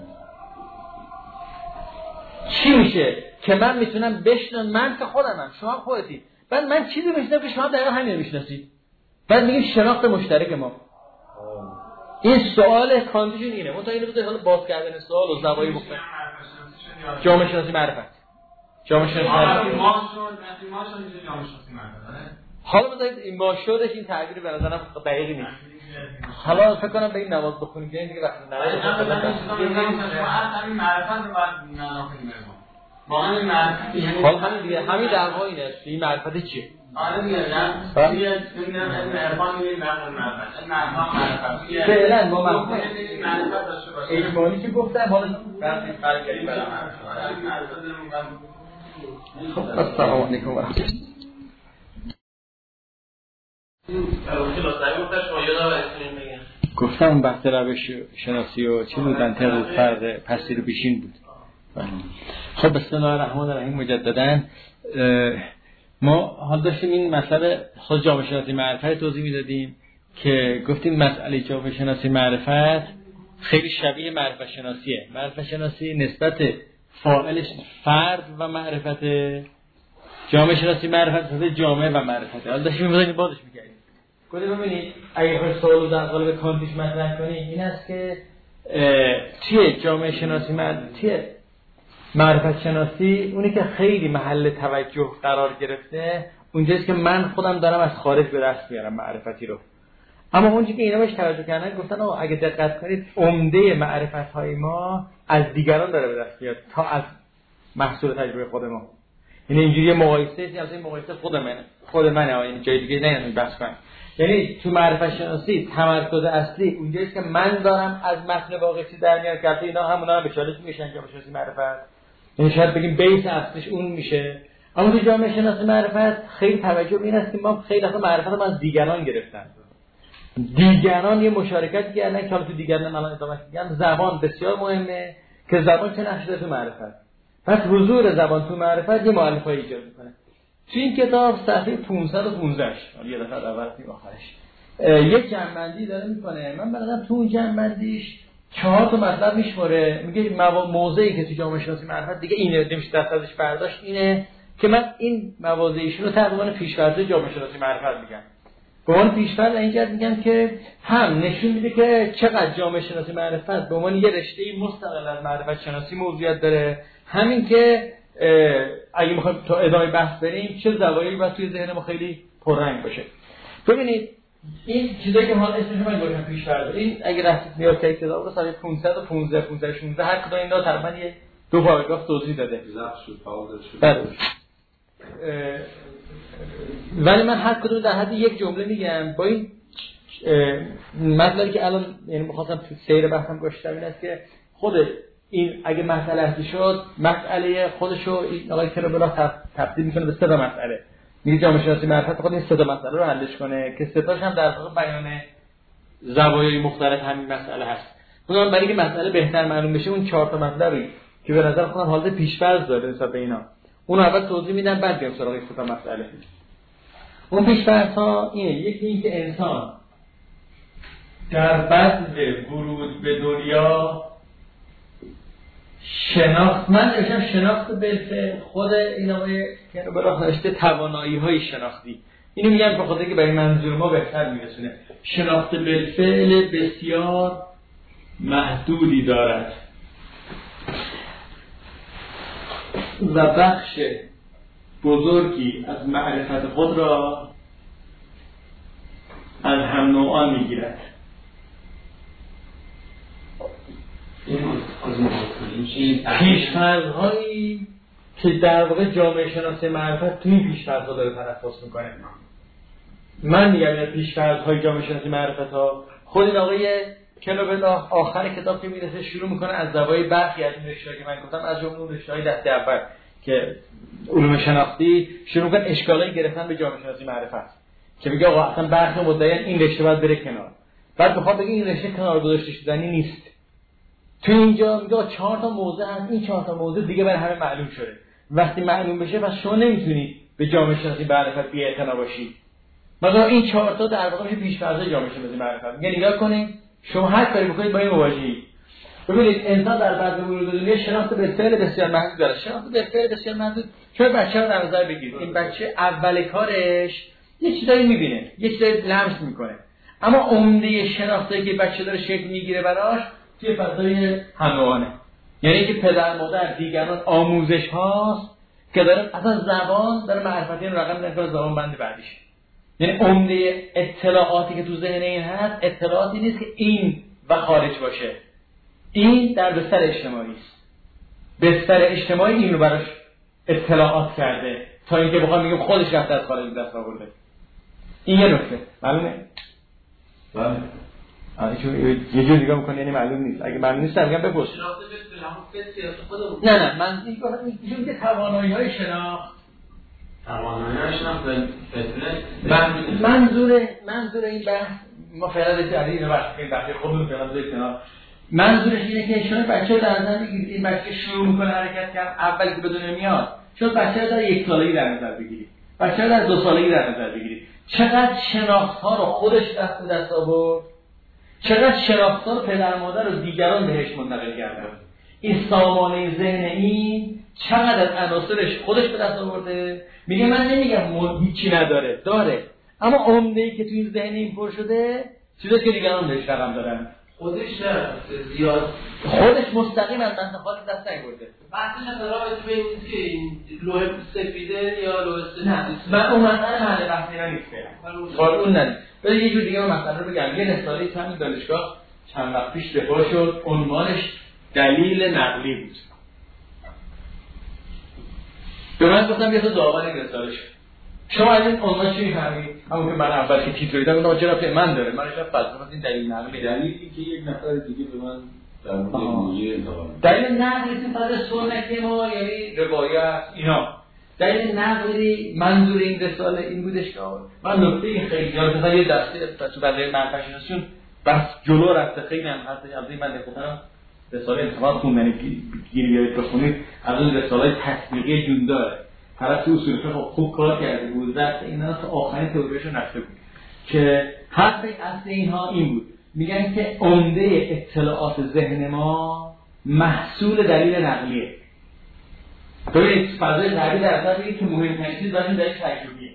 چی میشه که من میتونم بشناسم؟ من که خودمم، شما خودتی، بعد من چیزی میشناسم که شما دقیقا همین رو میشناسید، بعد میگیم شناخت مشترک ما. این سوال کاندیشن اینه. منتها اینو بذارید حالا باز کردن سوال و زوایای مختلف. جامعه شناسی معرفت. جامعه شناسی معرفت. حالا بذارید این ما شدش این تعبیر به نظرم دقیقی نیست. حالا فکر کنم به این نماز بخونیم که این دیگه وقتی نماز همین معرفت رو باید معنا کنیم. با همین معرفت حالا همین دیگه همین دعوا اینه. این معرفت چیه؟ آره دیگه نه دیگه این عرفان میگه معرفت معرفت فعلا ما معرفت داشته باشه. اجمالی که گفتم حالا بعد فرق کردیم برام. خب السلام علیکم و رحمت الله. گفتم بحث روش شناسی و چی بود منطق فرق پسیر و پیشین بود. خب بسم الله الرحمن الرحیم. مجددا ما حال داشتیم این مسئله خود جامعه شناسی معرفت توضیح میدادیم که گفتیم مسئله جامعه شناسی معرفت خیلی شبیه معرفت شناسیه. معرفت شناسی نسبت فاعلش فرد و معرفت، جامعه شناسی معرفت نسبت جامعه و معرفت. حال داشتیم می‌بینیم بازش می‌کردیم. گفتم ببینید اگه بخواید سوال در قالب کانتیش مطرح کنیم این است که توی جامعه شناسی معرفت شناسی اونی که خیلی محل توجه قرار گرفته اونجاست که من خودم دارم از خارج به دست میارم معرفتی رو. اما اونجایی که اینا بهش توجه کردن گفتن اگه دقت کنید عمده معرفت‌های ما از دیگران داره به دست میاد تا از محصول تجربه خود ما. یعنی اینجوری مقایسه از این مقایسه خود منه این جای دیگه نه بحث کنم. یعنی تو معرفت شناسی تمرکز اصلی اونجاییست که من دارم از متن واقعی در میاد که اینا همونا به چالش میشن جامعه شناسی معرفت. یعنی شاید بگیم بیس اصلیش اون میشه. اما تو جامعه شناسی معرفت خیلی توجه به این است که ما خیلی وقتا معرفت ما از دیگران گرفتن. دیگران یه مشارکت کردن که حالا تو دیگران الان ادامه میگم. زبان بسیار مهمه که زبان چه نقشی داره تو معرفت. پس حضور زبان تو معرفت یه مؤلفه‌ای ایجاد میکنه. تو این کتاب صفحه 515 یه دفعه اول تا آخرش یک جنبندی داره میکنه. من برام تو اون جنبندیش 4 تا مطلب میشماره. میگه موضعی که تو جامعه شناسی معرفت دیگه اینه نمیشه دست ازش برداشت، اینه که من این مواضعیشون رو تقریبا پیش‌فرض جامعه شناسی معرفت میگم. به عنوان پیش‌فرض اینجا میگم که هم نشون میده که چقدر جامعه شناسی معرفت به عنوان یه رشته مستقل از معرفت شناسی موضوعیت داره. همین که اگه میخوایم تا ادامه بحث بریم چه زوایایی باید توی ذهن ما خیلی پررنگ باشه. ببینید این چیزایی که حالا اسمش من گفتم پیش‌فرض، این اگه رفتید نیاز کنید کتاب رو صفحه 515 516 هر کدوم اینا تقریبا یه 2 پاراگراف توضیح داده. بله. ولی من هر کدوم در حد یک جمله میگم. با این مطلبی که الان یعنی می‌خواستم تو سیر بحثم گوش بدم این است که خود این اگه مسئله هستی شد مسئله خودشو این آقای کربلا تبدیل میکنه به 3 تا مسئله. میگه جامعه شناسی معرفت خود این 3 تا مسئله رو حلش کنه که 3 تاش هم در واقع بیان زوایای مختلف همین مسئله هست. اونم برای اینکه مسئله بهتر معلوم بشه اون 4 تا مطلبی که به نظر خودم حالت پیش‌فرض داره نسبت به اینا اون اول توضیح میدم بعد بیام سراغ این 3 تا مسئله. اون پیش‌فرض‌ها اینه. یکی این که انسان در بذر ورود به دنیا شناخت، من نوشتم شناخت بالفعل، خود این آقای که برای نوشته توانایی‌های شناختی، اینو میگم به خاطر که برای منظور ما بهتر میرسونه. شناخت بالفعل بسیار محدودی دارد و بخش بزرگی از معرفت خود را از هم نوعان میگیرد. پیش‌فرض‌هایی که در واقع جامعه شناسی معرفت توی این پیش‌فرض‌ها داره تنفس میکنه. من میگم این پیش‌فرض‌های جامعه شناسی معرفت ها خود این آقای کنوبل آخر کتاب که میرسه شروع میکنه از دوای برخی از این رشته‌ها که من گفتم، از جمله اون رشته‌های دسته اول که علوم شناختی شروع میکنه اشکالایی گرفتن به جامعه شناسی معرفت که میگه آقا اصلا برخی مدعیان این رشته باید بره کنار، بعد بخواد بگه این رشته کنار گذاشته شدنی نیست. تو اینجا میگه 4 تا موضوع هست، این 4 تا موضوع دیگه برای همه معلوم شده. وقتی معلوم بشه پس شما نمیتونی به جامعه شناسی معرفت بی‌اعتنا باشی. مثلا این 4 تا در واقع میشه پیش‌فرض جامعه شناسی معرفت. میگه نگاه کنید شما هر کاری بکنید با این مواجهی. ببینید انسان در بعد ورود دنیا شناخت بالفعل بسیار محدود داره. شناخت بالفعل بسیار محدود. شما بچه‌ها در نظر بگیرید. این بچه اول کارش یه چیزایی می‌بینه، یه چیزایی لمس می‌کنه. اما عمده شناختی که بچه داره شکل می‌گیره براش توی فضای هموانه. یعنی که پدر مادر دیگران آموزش هاست که داره اصلا زبان داره معرفتی رو رقم می‌زنه زبان بند بعدیش. یعنی عمده اطلاعاتی که تو ذهن این هست اطلاعاتی نیست که این و خارج باشه. این در بستر اجتماعی است. بستر اجتماعی این رو براش اطلاعات کرده تا اینکه بخوام میگم خودش رفته از خارج دست آورده. این یه نکته. معلومه؟ بله. یه جور نگاه میکنه یعنی معلوم نیست. اگه معلوم نیست میگم بپرس. نه من میگم که توانایی‌های شناخت منظور این بحث ما فعلا در این بحث خودمون فعلا بذارید کنار. منظورش اینه که شما بچه‌ها در نظر بگیرید این بچه شروع میکنه حرکت کردن اولی که به دنیا میاد شما بچه‌ها در 1 سالگی در نظر بگیرید، بچه‌ها در 2 سالگی در نظر بگیرید. چقدر شناخت‌ها رو خودش دست آورد، چقدر شناخت‌ها رو پدر مادر و دیگران بهش منتقل کردن. این سامانه ذهن این چقدر از عناصرش خودش به دست آورده. میگه من نمیگم هیچی نداره، داره، اما عمده‌ای که توی این ذهن این پر شده چیزایی که دیگران بهش رقم دادن. خودش نه زیاد خودش مستقیما منطقات دست نگرده. بحثش رابطه بین این که این لوح سفیده یا لوح سفید نه من اون مسئله محل بحث نیست که اون نه. ولی یه جور دیگه من مسئله رو بگم. یه رساله همین دانشگاه چند وقت پیش دفاع شد، عنوانش دلیل نقلی بود. به من گفتم یه تا داور این رساله شد. شما از این عنوان چی می‌فهمید؟ همون که من اول که تیتر دیدم گفتم چرا به من داره؟ من شاید فلسفه این دلیل نقلی دلیلی که یک نفر دیگه به من در مورد موضوع انتقال دلیل نقلی تو فضای سنتی ما یعنی روایت اینا. دلیل نقلی منظور این رساله این بودش که من نکته خیلی جالب مثلا یه دسته تو برای معرفت‌شناسیون بس جلو رفته خیلی هم حتی از این من گفتم رساله انتقال خوندن گیریای بخونید از اون رساله تطبیقی جون داره. طرف تو اصول فقه خوب کار کرده بود، دست اینا تا آخرین تئوریشو نفته بود که حرف اصل اینها این بود. میگن که عمده اطلاعات ذهن ما محصول دلیل نقلیه. ببینید فضای غربی در اصل میگه که مهمترین چیز برای دلیل تجربیه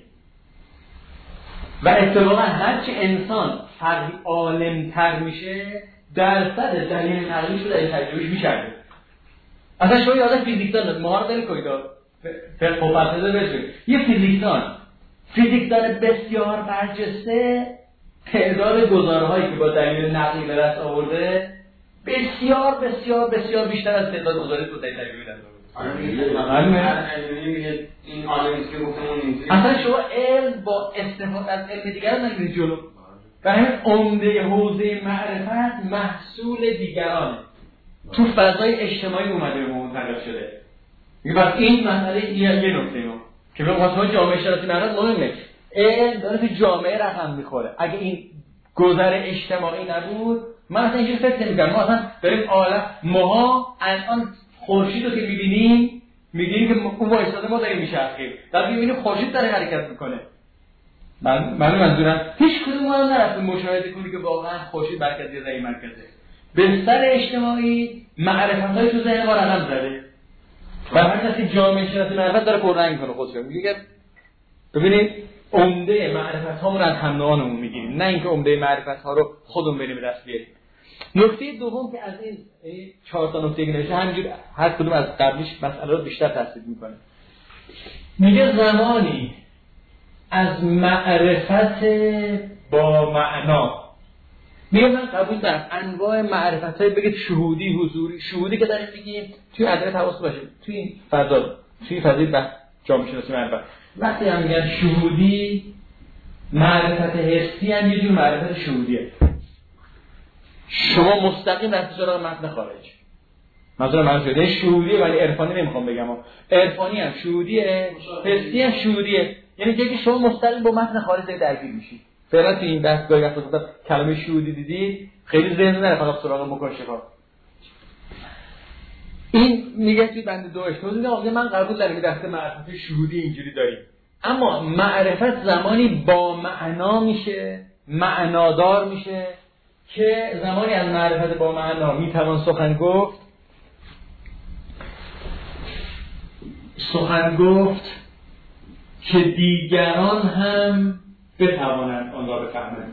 و اتفاقا هرچی انسان فرقی عالم‌تر میشه درصد دلیل نقلیش رو دلیل تجربیش میشه. اصلا شما یاد فیزیکدان مهار دلیل کوی دار فقه و فلسفه بشه. یه فیزیکدان بسیار برجسته تعداد گزاره‌هایی که با دلیل نقلی به دست آورده بسیار بسیار بسیار بیشتر از تعداد گزاره‌ای که با دلیل تجربی به دست آورده. این عالمی که گفتم اصلا شما علم با استفاده از علم دیگران نمی‌رید جلو. و همین عمده حوزه معرفت محصول دیگرانه. تو فضای اجتماعی اومده به منتقل شده. بس این مسئله یه نکته ما که به واسه جامعه شناسی معرفت مهمه. علم داره تو جامعه رقم میخوره. اگه این گذر اجتماعی نبود من اصلا اینجوری فکر نمی‌کردم. ما اصلا داریم ماها الان خورشید رو که می‌بینیم که اون وایساده ما داریم میچرخیم. بعد می‌بینیم خورشید داره حرکت میکنه. من منظورم هیچ کدوم ما نرفتیم مشاهده کنیم که واقعا خورشید مرکزی یا مرکزه. بستر اجتماعی معرفت‌های تو ذهن ما رقم زده. و هر کسی جامعه شناسی معرفت داره پررنگ میکنه خودش. میگه ببینید عمده معرفت هامون از هم نوعانمون میگیریم، نه اینکه عمده معرفت ها رو خودمون بریم به دست بیاریم. نکته دوم که از این 4 تا نکته که نوشته همینجور هر کدوم از قبلیش مسئله رو بیشتر تصدیق میکنه. میگه زمانی از معرفت با معنا، میگه من قبول دارم انواع معرفت های بگید شهودی، حضوری. شهودی که داریم میگیم توی ادبیات حواس باشه، توی این فضا، توی فضای بحث جامعه شناسی معرفت وقتی هم میگن شهودی، معرفت حسی هم یه جور معرفت شهودیه. شما مستقیم رفتی سراغ متن خارج، مثلا من شده شهودیه ولی عرفانی نمیخوام بگم، عرفانی هم شهودیه، حسی هم شهودیه، یعنی که شما مستقیم با متن خارج درگیر میشید. فعلا تو این بحث گاهی وقتا کلمه شهودی دیدید خیلی ذهن نره فقط سراغ مکاشفه. این میگه توی بند 2 میگه من قبول دارم این دسته معرفت شهودی اینجوری داریم، اما معرفت زمانی با معنا میشه، معنادار میشه که زمانی از معرفت با معنا میتوان سخن گفت که دیگران هم بتوانند آن را بفهمند.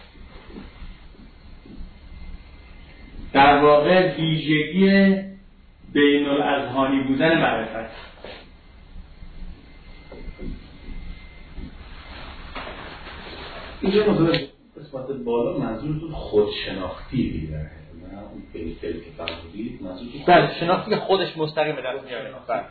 در واقع ویژگی بین الاذهانی بودن معرفت. اینجا موضوع قسمت بالا منظورتون خودشناختی دیگه، نه اون فلسفه که فرمودید منظورتون بله شناختی که خودش مستقیم به دست میاره.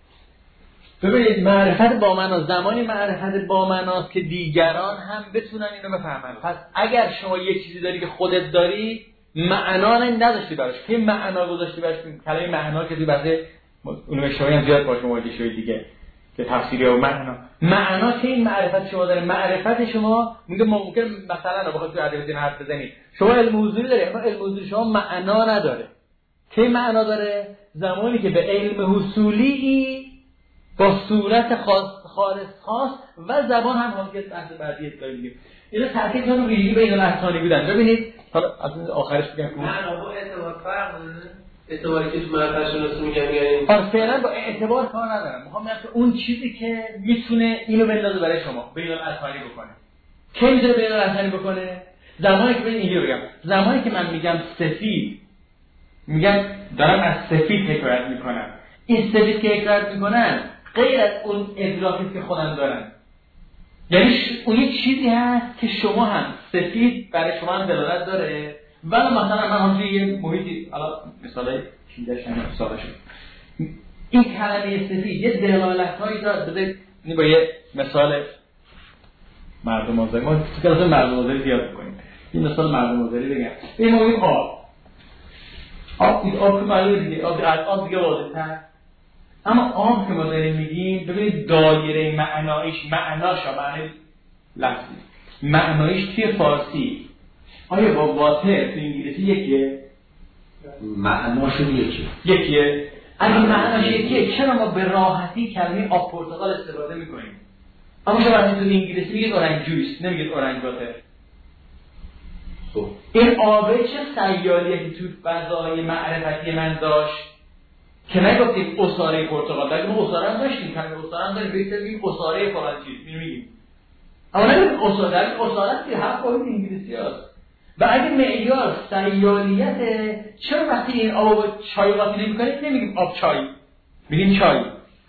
ببینید معرفت با معنا زمانی معرفت با معناست که دیگران هم بتونن اینو بفهمن. پس اگر شما یه چیزی داری که خودت داری معنا نداشتی براش، که معنا گذاشتی براش، کلمه معنا که توی بعضی علوم شرعی هم زیاد باشه مواجه شوید دیگه که تفسیری و معنا که این معرفت شما داره. معرفت شما میگه ممکن مثلا بخواد تو ادبیات حرف بزنید شما علم حضوری داره، اما علم حضوری شما معنا نداره. که معنا داره زمانی که به علم حصولی با صورت خاص و زبان هم حاکیت بحث بعدی داریم. اینا تاکید کنم ویژگی بین الاذهانی بودن. ببینید حالا از آخرش بگم که معنا با اعتبار فرق داره. اعتباری که تو معرفت شناسی میگن فعلا با اعتبار کار ندارم. میخوام بگم که اون چیزی که میتونه اینو بندازه برای شما بین الاذهانی بکنه. کی میتونه بین الاذهانی بکنه؟ زمانی که اینجوری بگم، زمانی که من میگم سفید، میگم دارم از سفید حکایت میکنم. این سفید که حکایت میکنن غیر از اون ادراکی که خودم دارم، یعنی اون یک چیزی هست که شما هم سفید برای شما هم دلالت داره. ولی مثلا من هم توی یه محیطی حالا مثلا چیزش هم ساده شد این کلمه سفید یه دلالت‌هایی داره. بذارید با یه مثال مردم آزاری، ما تو کلاس مردم آزاری زیاد می‌کنیم، این مثال مردم آزاری بگم. این ما میگیم آب که معلومه دیگه، آب دیگه واضح‌تر. اما آب که ما داریم میگیم ببینید دایره معناش معنی لفظی معنایش توی فارسی آیا با واتر تو انگلیسی یکیه؟ معناشون یکیه. اگه معناش یکیه چرا ما به راحتی کلمه آب پرتقال استفاده میکنیم؟ اما شما وقتی تو انگلیسی میگید اورنج جویس نمیگید اورنج واتر. این آبه چه سیالیتی تو فضای معرفتی من داشت که نگفتیم اصاره پرتقال، بلکه ما اصاره هم داشتیم، کلمه اصاره هم داریم، بگیم اصاره فلان چیز میگیم. اما نمیگیم اصاره که هر قوی انگلیسی هست. و اگه معیار سیالیته چرا وقتی این آب چای قاطی نمی‌کنید نمیگیم آب چای، میگیم چای.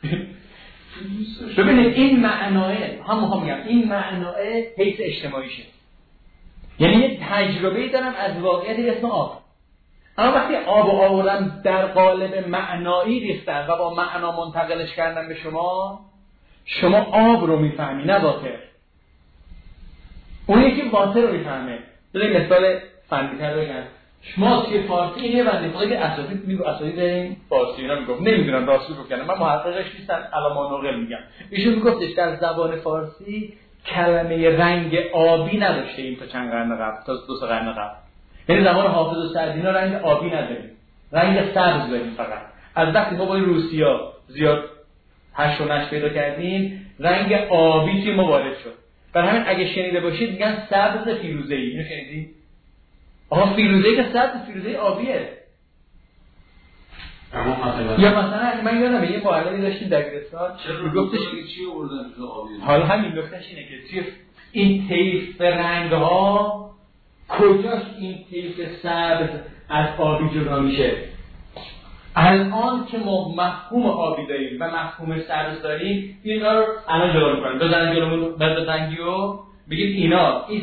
ببینید این معناه هم میگم این معناه حیث اجتماعیشه، یعنی یه تجربه‌ای دارم از واقعیت اسم آب. اما وقتی آب آوردن در قالب معنایی ریختن و با معنا منتقلش کردن به شما آب رو میفهمی نه واتر. اون یکی واتر رو میفهمه. بذارید مثال فنی‌تر بگم. شما توی فارسی اینه بنده خدا که اساسی داریم فارسی اینا میگفت نمیدونم راستش رو کنم، من محققش نیستم علما نقل میگم. ایشون میگفتش در زبان فارسی کلمه رنگ آبی نداشته این تا چند قرن قبل، تا 2 قرن قبل. یعنی زمان حافظ و سعدی اینا رنگ آبی نداریم، رنگ سبز داریم فقط. از وقتی ما با این روسیا زیاد هش و نش پیدا کردیم رنگ آبی توی ما وارد شد. برای همین اگه شنیده باشید میگن سبز فیروزه‌ای. اینو شنیدید؟ آها فیروزه‌ای که سبز فیروزه‌ای آبیه. یا مثلا من یادم یه معلمی داشتیم در گرستان میگفتش چی آوردن تو آبی. حالا همین نکتهش اینه که توی این طیف رنگ‌ها کجاش این طیف سبز از آبی جدا میشه؟ الان که ما مفهوم آبی داریم و مفهوم سبز داریم اینا رو الان جدا می‌کنیم. بزنن جلومون بعد رنگیو بگید اینا این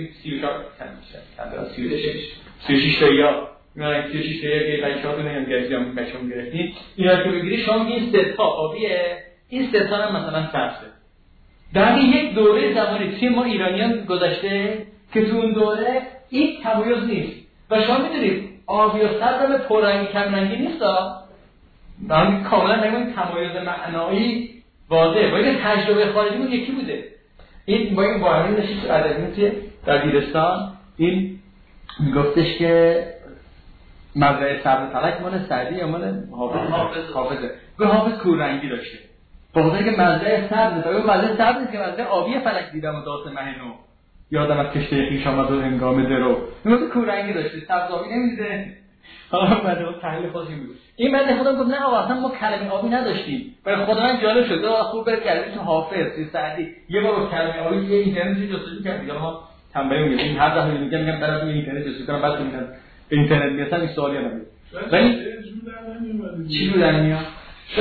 36 تایا اینا 36 تایا که بچه‌ها نمی‌دونن گرفتیم بچه‌ها گرفتیم اینا که بگیری شما میگین سه تا آبیه این سه تا هم مثلا سبزه. در یک دوره زمانی توی ما ایرانیان گذشته که تو اون دوره این تمایز نیست و شما می‌دونید آبی و سبز پررنگی کم رنگی نیست من کاملا نمی‌گم تمایز معنایی واضحه باید تجربه خارجیمون یکی بوده. این با این باهرین نشید تو ادبیات در گیلستان این میگفتش که مزرعه سبز فلک مال سعدی یا مال حافظه به حافظ کوررنگی داشته بخاطر که مزرعه سبز تا اون مزرعه سبز نیست که مزرعه آبی فلک دیدم و داس مهنو یادم از کشته خویش آمد و هنگام درو میگفت کوررنگی داشته سبز آبی نمیده. حالا بعد اون تحلیل خودش بود این بعد خودم گفت نه آقا اصلا ما کلمه آبی نداشتیم برای خود من جالب شد خوب بر کردیم تو حافظ تو سعدی یه بار کلمه آبی توی اینترنت جستجو کردیم یا ما تنبیه میگیم هر دفعه میگم برای توی اینترنت جستجو کنم بعد میگم به اینترنت میرسم این سوالی نمیاد ولی چی بود در میاد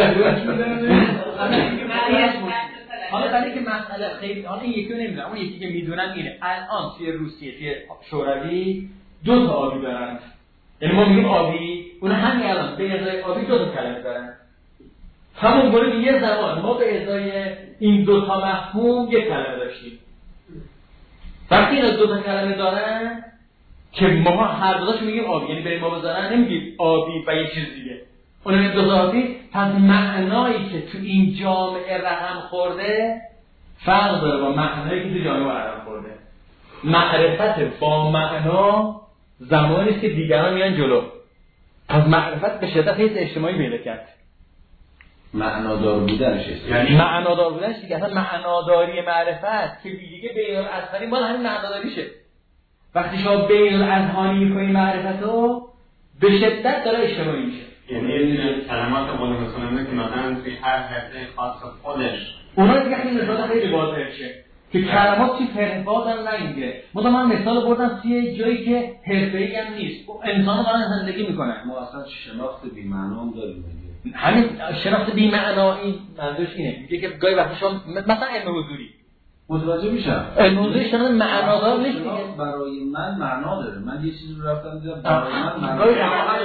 حالا برای که مسئله خیلی حالا این یکی رو نمیدونم اون یکی که میدونم اینه الان توی روسیه توی شوروی دو تا آبی دارن یعنی ما میگیم آبی اون همین الان به ازای آبی دو تا کلمه دارن همون گونه یه زمان ما به ازای این دو تا مفهوم یک کلمه داشتیم وقتی اینا دو تا کلمه دارن که ما هر دوتاشو میگیم آبی یعنی بریم ما بزنن نمیگیم آبی و یه چیز دیگه اون میگیم دو تا آبی پس معنایی که تو این جامعه رقم خورده فرق داره با معنایی که تو جامعه رقم خورده. معرفت با معنا زمانی است که دیگران میان جلو از معرفت به شدت حیث اجتماعی پیدا کرد معنادار بودنش یعنی معنادار بودنش دیگه اصلا معناداری معرفت که دیگه بین الاذهانی مال همین معناداریشه. وقتی شما بین الاذهانی میکنی معرفت رو به شدت داره اجتماعی میشه یعنی کلمات مال مثلا که مثلا توی هر حرفه خاص خودش اونا دیگه خیلی مثلا خیلی واضحه که کلمات توی ترفات هم نمیگه من مثال بردم توی جایی که حرفه‌ای هم نیست انسان دارن زندگی میکنن ما اصلا شناخت بی‌معنا هم داریم همین شناخت بی‌معنایی منظورش اینه میگه که گاهی وقتا شما مثلا علم حضوری متوجه میشم علم حضوری شناخت معنادار نیست دیگه برای من معنا داره من یه چیزی رو رفتم دیدم برای من معنا داره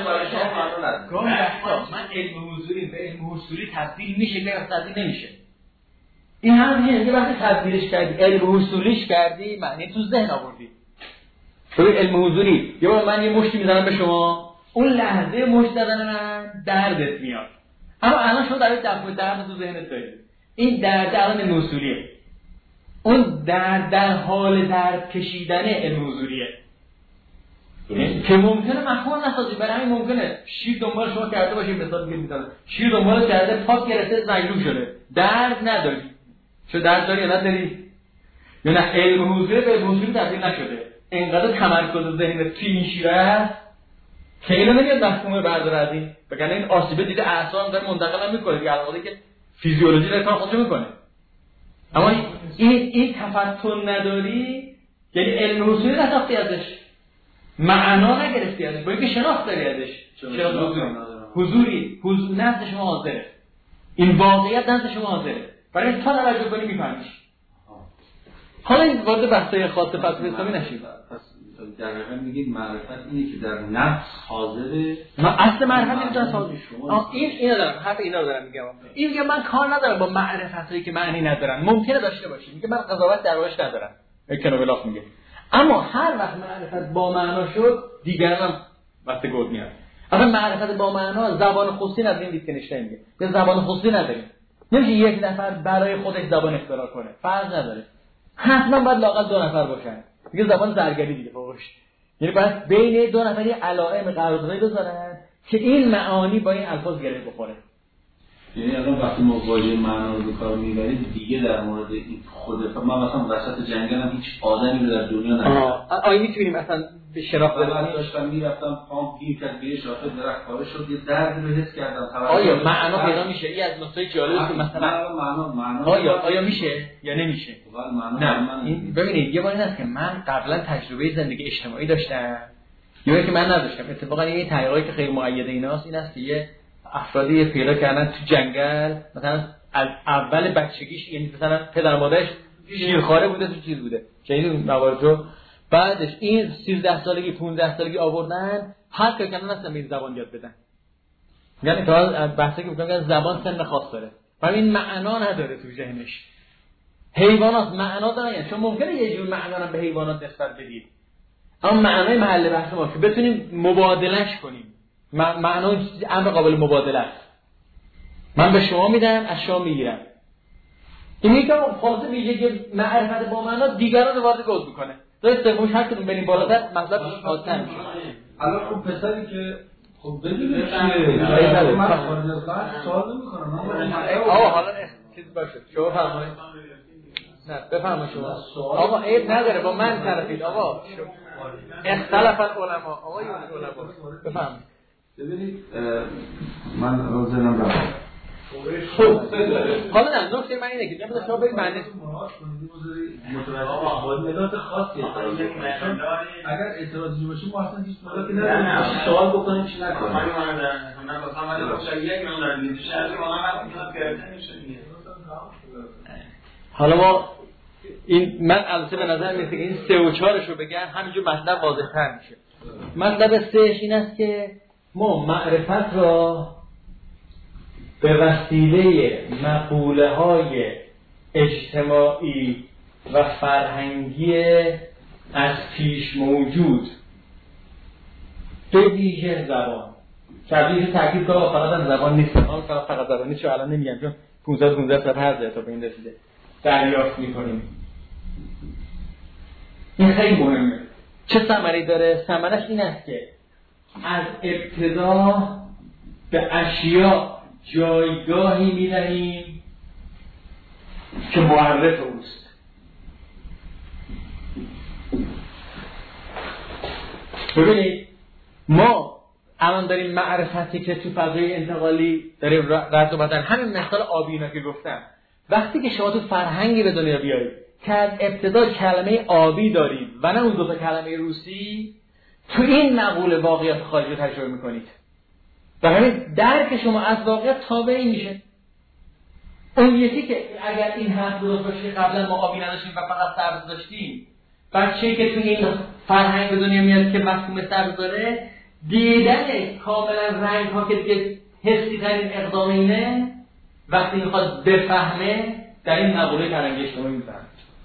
من علم حضوری به علم حضوری تبدیل میشه یا تبدیل نمیشه این همینه که وقتی تبدیلش کردی علم حضوریش کردی معنی تو ذهن آوردی ببین علم حضوری یه بار من یه مشتی میزنم به شما اون لحظه مشت زدن من دردت میاد اما الان شما در درد تو ذهنت داری این درد الان علم حضوریه اون در حال درد کشیدن علم حضوریه که ممکنه مفهوم نسازی برای همین ممکنه شیر دنبال شما کرده باشه مثال دیگه میذارم شیر دنبال کرده پاک گرفته زنگلو شده درد نداری چه درد داری یا نداری یا نه علم حضوری به علم حضوری تبدیل نشده اینقدر تمرکز ذهن توی این شیر است که اینو نمیاد مفهوم برداره از این بگن این آسیب دیده اعصاب داره منتقل هم میکنه دیگه علاوه که فیزیولوژی رو کار خودش میکنه اما این تفتن نداری یعنی علم حضوری نساختی ازش معنا نگرفتی ازش با اینکه شناخت داری ازش شناخت حضوری نزد شما حاضره این واقعیت نزد شما حاضره برای تا توجه کنی میفهمیش. حالا این وارد بحثای خاص فلسفه اسلامی نشیم. پس در واقع میگید معرفت اینه که در نفس حاضره ما اصل معرفت اینه حاضر اینا دارم حرف اینا رو دارم میگم این میگه من کار ندارم با معرفتایی که معنی ندارن ممکنه داشته باشه میگه من قضاوت دربارش ندارم کنوبلاخ میگه اما هر وقت معرفت با معنا شد دیگران هم وقت گود میاد. اصلا معرفت با معنا زبان خصوصی نداریم ویتگنشتاین میگه که زبان خصوصی نداریم نمیشه یک نفر برای خودش زبان اختراع کنه فرض نداره حتما باید لااقل دو نفر باشن میگه زبان زرگری دیگه فوقش یعنی باید بین دو نفری علائم قراردادی بذارن که این معانی با این الفاظ گره بخوره یعنی الان وقتی ما واژه معنا رو به کار میبریم دیگه در مورد این خود من مثلا وسط جنگلم هیچ آدمی رو در دنیا ندیدم. آیا میتونیم مثلا به شناخت من داشتم میرفتم پام گیر کرد به شاخه درخت کاره شد یه درد رو حس کردم. آیا معنا پیدا میشه؟ این از نکته جالبه که مثلا معنا آیا میشه یا نمیشه؟ نه ببینید یه بار این است که من قبلا تجربه زندگی اجتماعی داشتم یا که من نداشتم. اتفاقا این تحقیقاتی که خیلی مؤید ایناست این است که یه افرادی پیدا کردن تو جنگل مثلا از اول بچگیش، یعنی مثلا پدر مادرش شیرخواره بوده تو چیز بوده شنیدید مواردو، بعدش این 13 سالگی 15 سالگی آوردن هر کاری کردن اصلا این زبان یاد بدن. یعنی تا بحثی که میگم زبان سن خاص داره و این معنا نداره تو ذهنش. حیوانات معنا دارن، چون ممکنه یه جور معنا رو به حیوانات نسبت بدید، اما معنای محل بحث ما که بتونیم مبادلهش کنیم. معنا امر قابل مبادله است. من به شما میدم از شما میگیرم. اینی که خاصه میگه که معرفت با معنا دیگران رو وارد گوز میکنه. درسته سومش هر کدوم بریم بالاتر مطلب خاص‌تر میشه. الان خب پسری که خب ببینید چیه من خارج از بحث سوال نمی‌کنم. آقا حالا چیز باشه شما فرمایید. نه بفرمایید شما. آقا عیب نداره با من طرفید آقا. اختلاف العلماء آقای علما بفرمایید. ببینید من روزنم رفتم. حالا نه نکته من اینه که نمیدونم شما بگید معنی متوجه خاصی اگر اعتراضی باشه ما اصلا هیچ مدتی نداریم سوال بکنیم چی نکنیم. من گفتم ولی روشن یک نمونه دیگه شهری ما هم میاد گرفته میشه دیگه. حالا ما این من البته به نظر میاد که این 3 و 4 رو بگم همینجور مطلب واضح‌تر میشه. مطلب 3 این است که ما معرفت را به وسیله مقوله‌های اجتماعی و فرهنگی از پیش موجود به ویژه زبان شبیه تاکید کنم فقط زبان نیست، فقط زبان نیست، چون الان نمیگم چون 15 سال هر تا به این رسیده دریافت می‌کنیم. این خیلی مهمه. چه ثمری داره؟ ثمرش این است که از ابتدا به اشیاء جایگاهی می‌دهیم که معرف اوست. ببینید ما الان داریم معرفتی که تو فضای انتقالی داریم رد و بدل، همین مثال آبینا که گفتم، وقتی که شما تو فرهنگی به دنیا بیایید که از ابتدا کلمه آبی دارید و نه اون 2 تا کلمه روسی، تو این مقوله واقعیت خارجی تجربه میکنید و همین درک شما از واقعیت تابعی میشه. اون یکی که اگر این حرف درست باشه قبلا ما آبی نداشتیم و فقط سبز داشتیم، بچه‌ای که تو این فرهنگ به دنیا میاد که مفهوم سبز داره، دیدن کاملا رنگ ها که دیگه حسی ترین اقدام اینه، وقتی میخواد بفهمه در این مقوله فرهنگی اجتماعی میفهمه.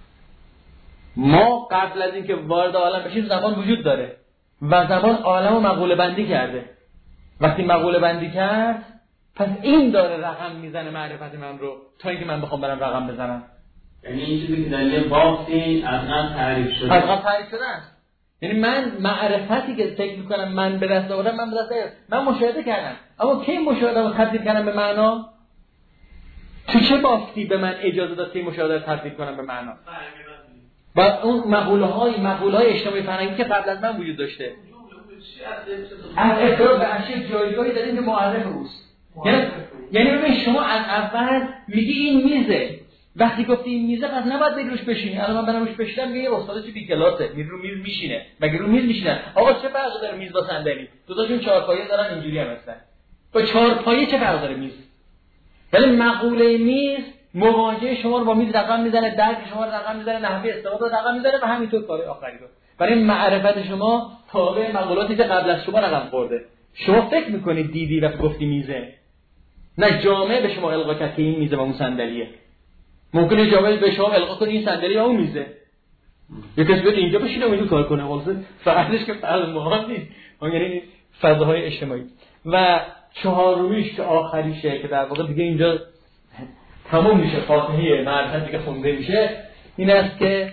ما قبل از اینکه وارد عالم بشیم زبان وجود داره و زبان عالم رو مقوله بندی کرده. وقتی مقوله بندی کرد پس این داره رقم میزنه معرفت من رو تا اینکه من بخوام برم رقم بزنم. یعنی این چیزی که در یه بافتی از قبل تعریف شده است. یعنی من معرفتی که فکر میکنم من به دست آوردم من به دست آوردم، من مشاهده کردم، اما کی مشاهده رو تبدیل کردم به معنا؟ تو چه بافتی به من اجازه داد که مشاهده رو تبدیل کنم به معنا؟ و اون مقوله های اجتماعی فرهنگی که قبل از من وجود داشته از ابتدا به اشیاء جایگاهی دادیم که معرف اوست. یعنی ببین شما از اول میگی این میزه، وقتی گفتی این میزه پس نباید بری روش بشینی. الان من برام روش بشینم میگه استاد چه بی کلاسه، میره رو میز میشینه. مگه رو میز میشینن؟ آقا چه فرقی داره میز با صندلی؟ دو تاشون 4 پایه دارن اینجوری هم هستن. با 4 پایه چه فرقی داره میز؟ ولی مقوله میز مواجهه شما رو با میز رقم میزنه، درک شما رو رقم میزنه، نحوه استفاده رو رقم میزنه و همینطور کار آخری رو. برای معرفت شما تابع مقولاتی که قبل از شما رقم خورده. شما فکر میکنید دیدی و گفتی میزه، نه جامعه به شما القا کرد که این میزه و اون صندلیه. ممکنه جامعه به شما القا کنه این صندلی و اون میزه. یه کسی بیاد اینجا بشینه و اینو کار کنه، واسه فرقش که فرق مهم نیست. یعنی فضاهای اجتماعی. و چهارمیش که آخریشه که در واقع دیگه اینجا تموم میشه فاتحه معرفتی که خونده میشه، این است که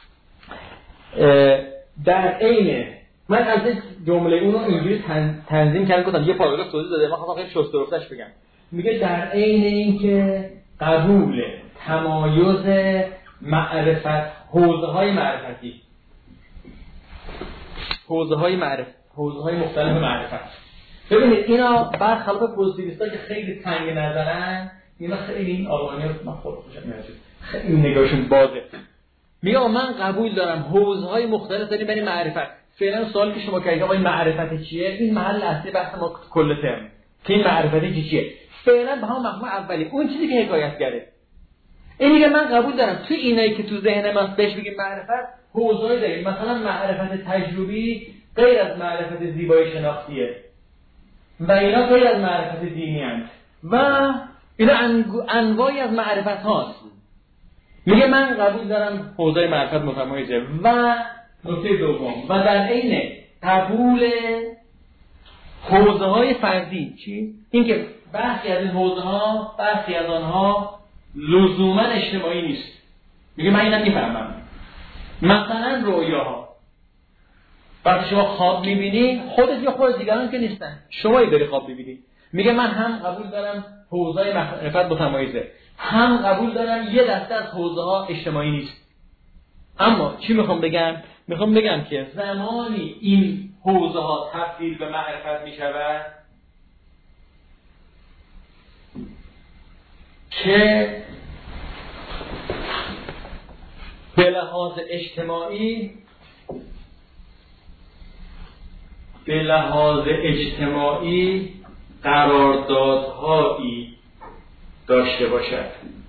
در عین من از جمله اون رو اینجوری تنظیم کردم، گفتم یه پاراگراف توضیح داده، من خواستم خیلی شست و رفتش بگم. میگه در عین اینکه قبول تمایز معرفت، حوزه‌های معرفتی، حوزه‌های مختلف معرفت. ببینید اینا برخلاف پوزیتیویست‌ها که خیلی تنگ نظرن، اینا خیلی این آلمانی‌ها من خودم خیلی نگاهشون بازه. میگه من قبول دارم حوزه‌های مختلف داریم برای معرفت. فعلا سوالی که شما کردید آقا این معرفت چیه؟ این محل اصلی بحث ما کل ترم که این معرفت چیه؟ فعلا به هم مفهوم اولی اون چیزی که حکایت کرده. این میگه من قبول دارم تو اینایی که تو ذهن من بهش بگیم معرفت حوزه‌ای داریم، مثلا معرفت تجربی غیر از معرفت زیبایی شناختیه و اینا غیر از معرفت دینی هست و اینا انواعی از معرفت هاست. میگه من قبول دارم حوزه معرفت متمایزه و نکته دوم و در عین قبول حوزه های فردی چی؟ اینکه بحثی از این حوزه ها بحثی از آنها لزوما اجتماعی نیست. میگه من اینم میفهمم. مثلا رؤیاها وقتی شما خواب میبینی خودت یا خود دیگران که نیستن، شمایی داری خواب میبینی. میگه من هم قبول دارم حوزه معرفت متمایزه، هم قبول دارم یه دسته از حوزه ها اجتماعی نیست. اما چی میخوام بگم؟ میخوام بگم که زمانی این حوزه ها تبدیل به معرفت میشود که به لحاظ اجتماعی قراردادهایی داشته باشد.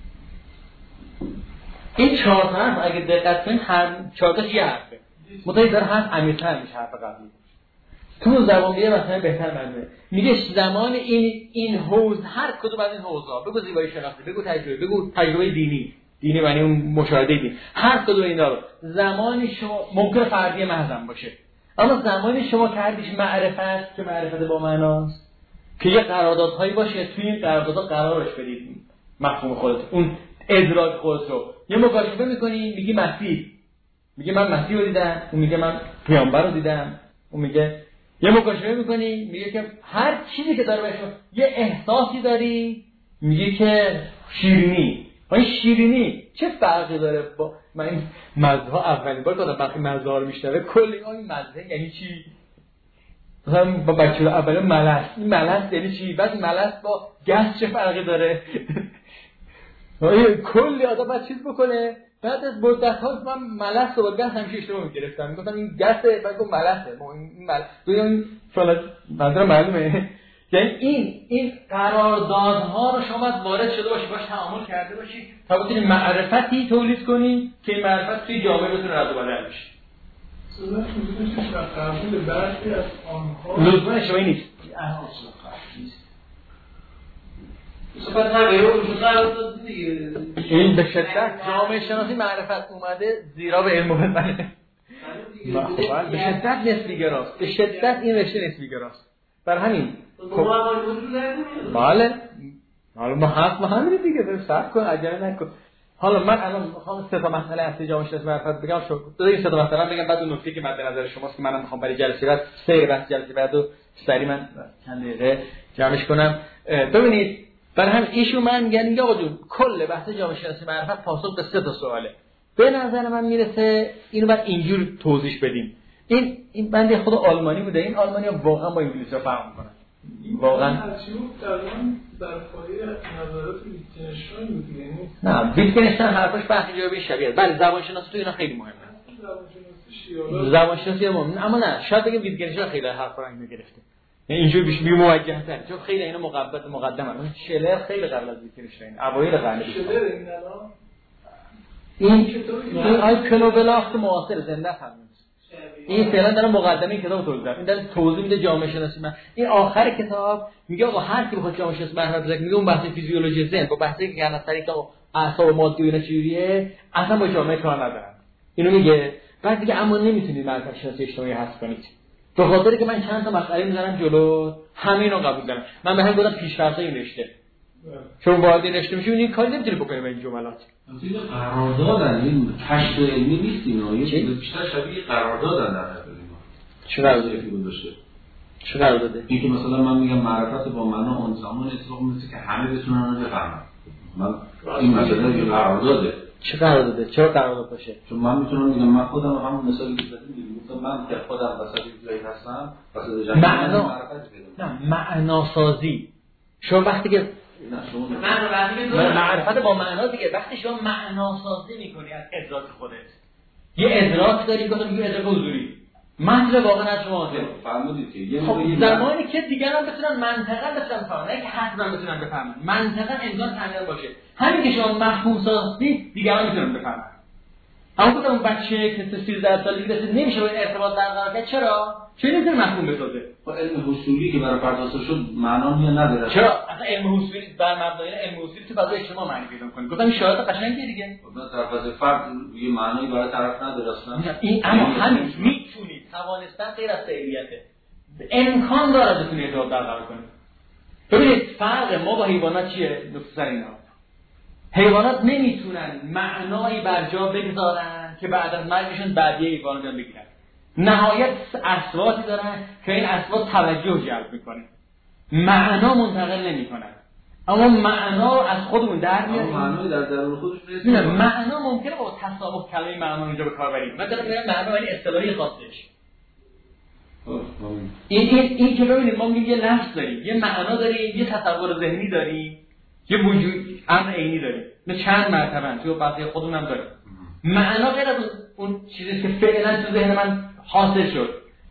این 4 حرف اگه دقت کنید هر 4 تاش یه حرفه. متأکد داره حرف عمیق‌تر میشه حرف قبلی. تو زبان دیگه مثلا بهتر معلومه. میگه زمان این حوزه هر کدوم از این حوزه‌ها بگو زیبایی شناختی، بگو تجربه دینی معنی اون مشاهده دینی، هر کدوم اینا رو زمانی شما ممکن فردی محض باشه، اما زمانی شما کردیش معرفت که معرفت با معناست که یه قراردادهایی باشه، توی این قراردادها قرارش بدید مفهوم خودت، اون ادراک خودت رو یه مکاشفه می‌کنی، میگی مسیح، میگه من مسیح رو دیدم، اون میگه من پیامبر رو دیدم، اون میگه یه مکاشفه می‌کنی، میگه که هر چیزی که داره بهش یه احساسی داری، میگه که شیرینی، این شیرینی چه فرقی داره با من این مزه‌ها اولین بار که وقتی مزه‌ها رو میشنوه کلی این مزه یعنی چی؟ مثلا با بچه‌ها اول ملس، این ملس یعنی چی؟ بعد ملس با گس چه فرقی داره؟ کلی آدم باید چیز بکنه. بعد از مدت‌ها من ملس رو با گس همیشه اشتباه می‌گرفتم، میگفتم این گسه، بعد گفتم ملسه، این ملس دویم فلان منظورم معلومه. یعنی این قراردادها رو شما باید وارد شده باشید، باش تعامل کرده باشید تا بتونید معرفتی تولید کنید که این معرفت توی جامعه بتونه رد و بدل بشه. صورت موجودش در قبول برخی از آنها لزوما اجتماعی نیست. صفت همه رو قرارداد دیگه. این به شدت جامعه شناسی معرفت اومده زیرا به علم منه. به شدت نسبی گراست. به شدت این رشته نسبی گراست. بر همین بله حالا ما همین دیگه داریم صبر کن عجله نکن. حالا من الان میخوام 3 تا مسئله اصلی جامعه شناسی معرفت بگم، این 3 تا مسئله بگم، بعد اون نکته که مد نظر شماست که منم میخوام برای جلسه بعد سیر بحث جلسه بعدو سری من چند دقیقه جمعش کنم. ببینید برای همین ایشو من میگم آقا جون کل بحث جامعه شناسی معرفت پاسخ به 3 تا سواله. به نظر من میرسه اینو بعد اینجور توضیح بدیم. این بنده خود آلمانی بوده، این آلمانی‌ها واقعا با انگلیسی فرق می‌کنن. واقعا در پایه نظرات ویتگنشتاین بود یعنی نه ویتگنشتاین حرفش بحث جوابی شبیه. بله زبانشناسی تو اینا خیلی مهمه. زبانشناسی مهم، اما نه شاید بگم ویتگنشتاین خیلی حرفا رو میگرفته. یعنی اینجوری بیش موجه‌تر، چون خیلی اینا مقدمه. شلر خیلی قبل از ویتگنشتاین، اوایل قرن 20. شلر این الان این آی کنوبلاخت معاصر زنده هم این فعلا داره مقدمه کتاب توضیح میده. این داره توضیح میده جامعه شناسی من. این آخر کتاب میگه آقا هر کی بخواد جامعه شناسی معرفت بزنه، میگه اون بحث فیزیولوژی ذهن با بحثی که از طریق اعصاب مادی و اینا چجوریه اصلا با جامعه کار ندارن. اینو میگه. بعد دیگه اما نمیتونید معرفت شناسی اجتماعی حذف کنید. به خاطر که من چند تا مسئله میذارم جلو، همینو قبول دارم. من به همین گفتم پیشرفت این رشته. چون وارد این رشته میشی این کاری نمیتونی بکنی با این جملات. این قراردادن، این کشف علمی نیست اینا، یه چیز بیشتر شبیه قراردادن در حقیقت. چه قراردادی گذاشته؟ چه قرارداده؟ این که مثلا من میگم معرفت با معنا اون زمان اطلاق میشه که همه بتونن اون رو بفهمن. من این مسئله یه قرارداده. چه قرارداده؟ چرا قرارداد باشه؟ چون من میتونم بگم من خودم همون مثالی که زدیم میگم من که خودم وسط جایی هستم وسط جمع معرفت پیدا نه معناسازی. شما وقتی که معرفت با معنا دیگه وقتی شما معناسازی میکنی از ادراک خودت. یه ادراک داری که میگه ادراک حضوری. منطق واقعا از شما فهمیدید که خب زمانی که دیگران بتونن منطقا بفهمن نه که حتما بتونن بفهمن منطقا انگار تعبیر باشه همین که شما مفهوم سازی دیگران میتونن بفهمن اما گفتم اون بچه که 13 سالگی رسید نمیشه با ارتباط برقرار کرد چرا نمیتونه مفهوم بسازه با علم حصولی که برای پردازش شد معنا نداره چرا اصلا علم حصولی بر مبنای علم حصولی تو فضای اجتماع معنی پیدا کنه گفتم این شرایط قشنگه دیگه در فضای فرد یه معنی برای طرف نداره اصلا این اما همین میتونید توانستن غیر از فعلیته امکان داره بتونه ارتباط برقرار کنه ببینید فرق ما با حیوانات چیه نکته اینا حیوانات نمیتونن معنایی بر جا بگذارن که بعد از مرگشون بعدیه حیوانات بگیرن نهایت اصواتی دارن که این اصوات توجه جلب میکنه معنا منتقل نمیکنن اما معنا از خودمون در میاد معنی در درون خودش نیست معنا ممکنه با تصادف کلمه معنا اونجا به کار بریم مثلا میگم معنا یعنی اصطلاحی خاصش این که ببینید ما میگیم یه لفظ داریم یه معنا داریم یه تصور ذهنی داریم یه وجود امر عینی داریم نه چند مرتبه تو بقیه خودمون هم داریم معنا غیر از اون چیزی که فعلا تو ذهن من حاصل شد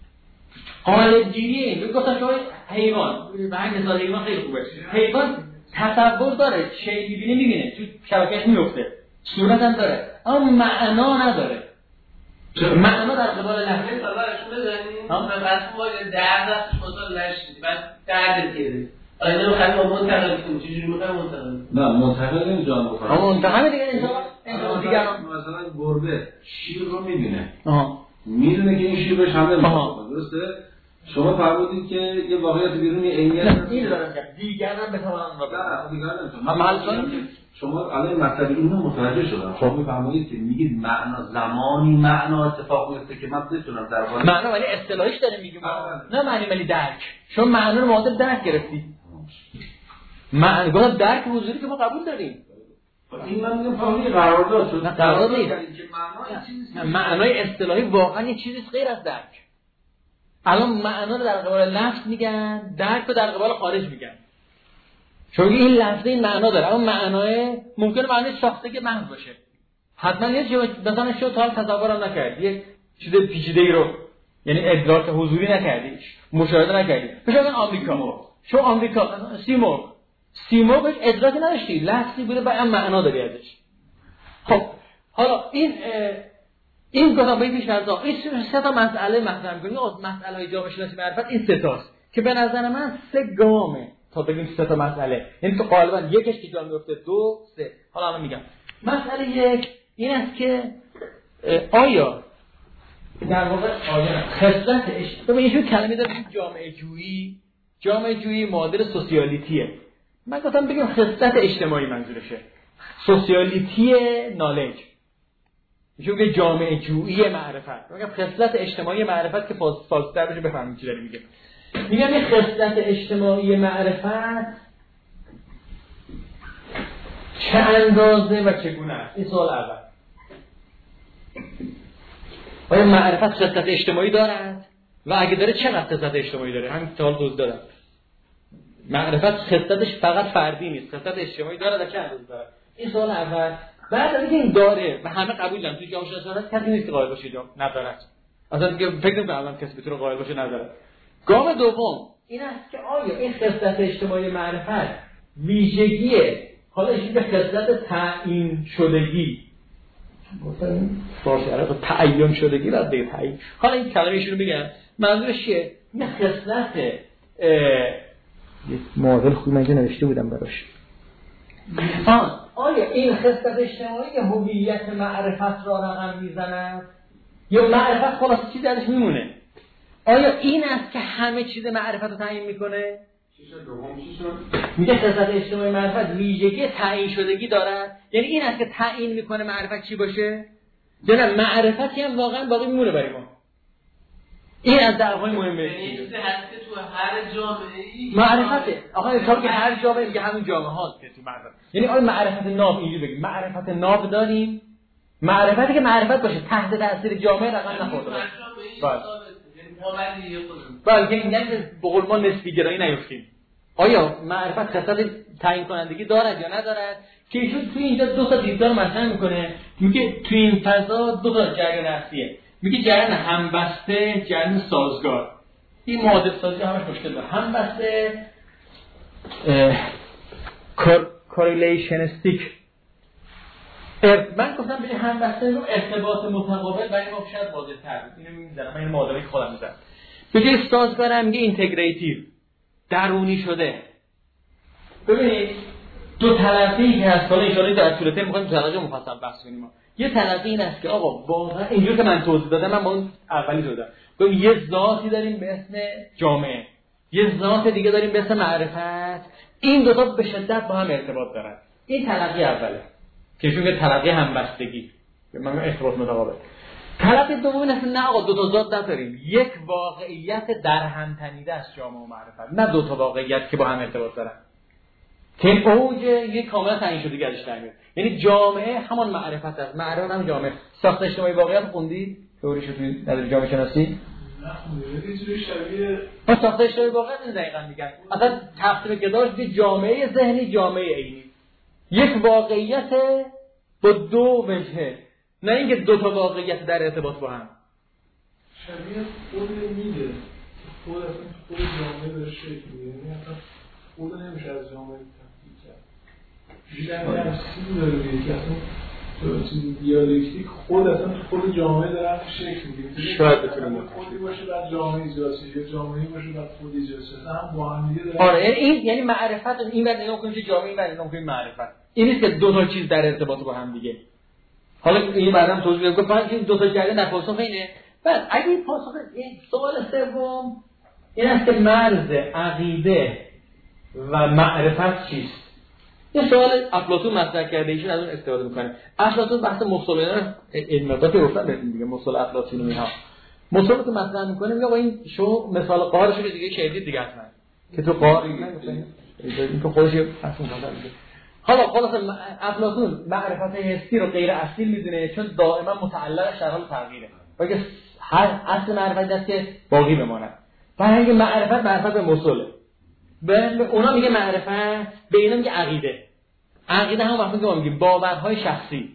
قالب گیری میگفتن شما حیوان به همین مثال حیوان خیلی خوبه حیوان تصور داره چه میبینه تو شبکهش میفته صورت هم داره اما معنا نداره معنا در قبال لحظه سوالشون بزنیم بس ما درد دستش خودتون نشید بس درد گیره آیا نمیخوایم با منتقل کنیم چجوری میخوایم منتقل نه منتقل نمیتونم بکنم اما منتقل دیگه انسان دیگران مثلا گربه شیر رو میبینه میدونه که این شیر بهش حمله میکنه درسته شما فرمودید که یه واقعیت بیرونی عینیت این دارم که دیگران بتوانن را نه دیگران نمیتونن شما الان مطلب اینو متوجه شدم شما میفرمایید که میگید معنا زمانی معنا اتفاق میفته که من بتونم در واقع معنا ولی اصطلاحیش داریم میگیم نه معنی ولی درک شما معنا رو مواظب درک گرفتی معنا گفت درک حضوری که ما قبول داریم این من میگم فهمی قرارداد شد نه قرارداد نیست معنای اصطلاحی واقعا یه چیزی غیر از درک الان معنا رو در قبال لفظ میگن درک رو در قبال خارج میگن چون این لفظه این معنا داره اما معنای ممکنه معنی ساختگی محض باشه حتما یه چیزی مثلا شو تا تصورم نکردی یک چیز پیچیده‌ای رو یعنی ادراک حضوری نکردی مشاهده نکردی مثلا آمریکا شو آمریکا سیمرغ بهش ادراک نداشتی لفظی بوده بعد معنا داری ازش خب حالا این گفتم به پیش نظر این سه تا مسئله مطرح می‌کنیم از مسائل جامعه شناسی معرفت این سه تاست که به نظر من سه گامه تا بگیم سه تا مسئله یعنی تو غالبا یکش که جا میفته دو سه حالا من میگم مسئله یک این است که آیا در واقع خصلت ببین اینجور کلمه داریم جامعه جویی معادل سوسیالیتیه من گفتم بگیم خصلت اجتماعی منظورشه سوسیالیتی نالج میشه که جامعه جویی معرفت میگم خصلت اجتماعی معرفت که فاصله بشه بفهمید چی داری میگه میگم این خصلت اجتماعی معرفت چه اندازه و چگونه است این سوال اول آیا معرفت خصلت اجتماعی دارد و اگه داره چقدر خصلت اجتماعی داره همین سوال توضیح دادم معرفت خصلتش فقط فردی نیست خصلت اجتماعی داره و چه اندازه داره این سوال اول بعد از این داره و همه قبول دارن تو جامعه شناسی کسی نیست که قائل باشه ندارد اصلا دیگه فکر نمی‌کنم کسی بتونه قائل باشه نداره گام دوم این است که آیا این خصلت اجتماعی معرفت ویژگیه حالا این به خصلت تعیین شدگی گفتم فارسی عرب تعیین شدگی بعد دیگه تعیین حالا این کلمه ایشونو بگم منظورش چیه این خصلت معادل خوبی من نوشته بودم براش آیا این خصلت اجتماعی هویت معرفت را رقم میزنه یا معرفت خلاص چیزی ازش میمونه آیا این است که همه چیز معرفت رو تعیین میکنه میگه خصلت اجتماعی معرفت ویژگی تعیین شدگی دارد یعنی این است که تعیین میکنه معرفت چی باشه یا نه معرفتی هم واقعا باقی میمونه برای ما این از دعوای مهمه. یعنی چیزی هست که تو هر جامعه‌ای معرفته. آقا حساب که هر جامعه میگه همین جامعه هاست که تو معرفت. یعنی آیا معرفت ناب اینجوری بگیم معرفت ناب داریم؟ معرفتی که معرفت باشه تحت تاثیر جامعه رقم نخورده باشه. بلکه میگن به قول ما نسبی گرایی نیفتیم. آیا معرفت خصلت تعیین کنندگی دارد یا ندارد؟ که ایشون توی اینجا دو تا دیدگاه رو مطرح میکنه. میگه توی این فضا دو تا جریان اصلیه. میگه جریان همبسته، جریان سازگار. این معادل سازی همش مشکل داره. همبسته correlationistic. من گفتم به همبسته رو ارتباط متقابل برای ما شاید واضح‌تر بود. اینو می‌ذارم من معادله خودم می‌ذارم. به جای سازگارم میگه اینتگریتیو، درونی شده. ببینید دو طرفی که هست، حالا ان شاءالله در طول ترم می‌خوایم طرق مفصل بحث کنیم. یه طرفی این است که آقا واقعا اینجوری که من توضیح دادم، من با اون اولی دادم. ببین یه ذاتی داریم به اسم جامعه، یه ذات دیگه داریم به اسم معرفت. این دو تا به شدت با هم ارتباط دارن. این تلقی اوله که چون که تلقی همبستگی، من ارتباط متقابل. تلقی دوم این است نه آقا دو تا ذات نداریم، یک واقعیت در هم تنیده است جامعه و معرفت، نه دو تا واقعیت که با هم ارتباط دارن. که اوج یک کاملا تعیین شده گردش در میاد. یعنی جامعه همان معرفت است، معرفت هم جامعه. ساخت اجتماعی واقعیت خوندی؟ تئوریشو توی نظر جامعه شناسی؟ نخوندید. یه جوری شبیه ما ساخت اجتماعی واقعیت این دقیقاً میگن. اصلا تقسیم که داشت به جامعه ذهنی، جامعه عینی. یک واقعیت با دو وجهه، نه اینکه دو تا واقعیت در ارتباط با هم. شبیه خود میده. خود اصلا خود جامعه داره شکل میده. یعنی اصلا خود نمیشه از جامعه تفکیک کرد. جوری همسین داره میگه که اصلا دیالکتیک خود اصلا خود جامعه داره شکل میده. شاید بتونه خودی باشه بعد جامعه ایجاد شه، یا جامعه باشه بعد خود ایجاد شه. هم با هم دیگه داره. آره این یعنی معرفت این ور نگاه کنید جامعه، این ور نگاه کنید معرفت. این نیست که دو تا چیز در ارتباط با هم دیگه. حالا این بعدم توضیح میدم. گفتم که دو تا جریان در پاسخ اینه. بعد اگه این پاسخ این سوال سوم این است که مرز عقیده و معرفت چیست؟ یه سوال افلاطون مطرح کرده، ایشون از اون استفاده میکنه. افلاطون بحث مصطلح علم مقدار گفتن بهتون دیگه، مصطلح افلاطون و اینها. مصطلح که مطرح میکنه میگه آقا این شو مثال قارش رو دیگه شهیدید دیگه حتما که تو قار این که خودش اصلا میگه. حالا خلاص افلاطون معرفت حسی رو غیر اصیل میدونه چون دائما متعلق در حال تغییره. بلکه هر اصل معرفت است که باقی بماند. برای اینکه معرفت به مصطلح به اونا میگه معرفت، به اینا میگه عقیده. عقیده هم وقتی که ما میگیم باورهای شخصی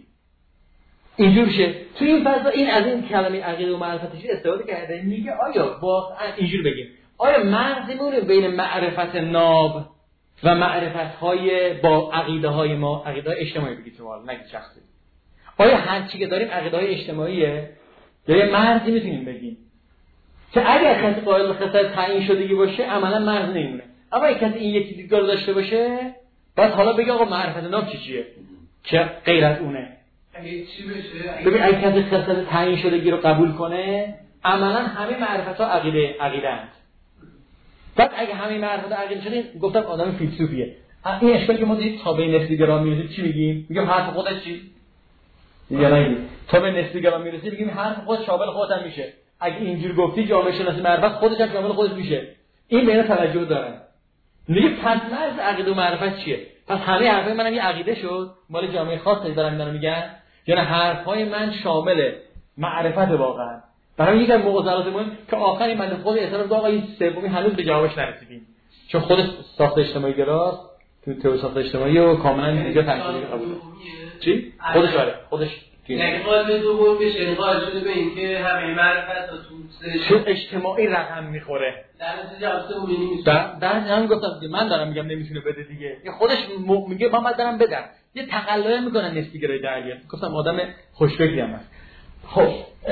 اینجور میشه. تو این فضا این از این کلمه عقیده و معرفتش استفاده کرده. میگه آیا واقعا اینجور بگیم آیا مرزی میمونه بین معرفت ناب و معرفت‌های با عقیده‌های ما، عقیده‌های اجتماعی بگید شما نه شخصی. آیا هر چی که داریم عقیده‌های اجتماعیه یا یه مرزی میتونیم بگیم که اگر کسی قائل به خصلت تعیین شدگی باشه عملا مرز نمیمونه، اما اگه کسی این یکی دیگر داشته باشه بعد حالا بگه آقا معرفت ناب چیه که غیر از اونه. اگه چی بشه ببین اگه کسی خصلت تعیین شدگی رو قبول کنه عملا همه معرفت‌ها عقیده‌اند. بعد اگه همه معرفت عقیده شده گفتم آدم فیلسوفیه. این اشکالی که ما دیدیم تا به نسبی‌گرا میرسیم چی میگیم؟ میگیم حرف خودش چی؟ یا نه تا به نسبی‌گرا میرسیم میگیم حرف خودش شامل خودت هم میشه. اگه اینجوری گفتی جامعه شناسی معرفت خودش هم شامل خودش میشه. این به اینا توجه دارن. میگه پس مرز عقیده و معرفت چیه؟ پس همه حرفای منم یه عقیده شد مال جامعه خاصی دارن اینا میگن یا نه حرفای من شامل معرفت واقعا. برای یک از معضلات مهم که آخری من خود اعتراف داشت آقا این سومی هنوز به جوابش نرسیدیم چون خودش ساخت اجتماعی گراست تو تئوری ساخت اجتماعی و کاملا دیگه تنظیم قبول چی خودش آره خودش یعنی قاعده دوم بشه قاعده شده به اینکه همه معرفت تو اجتماعی رقم میخوره در نتیجه سومی نمیشه. در هم گفتم من دارم میگم نمیتونه بده دیگه این خودش میگه من دارم بدم یه تقلای میکنن نسبی‌گرای درگیر. گفتم آدم خوشفکری هم هست. خب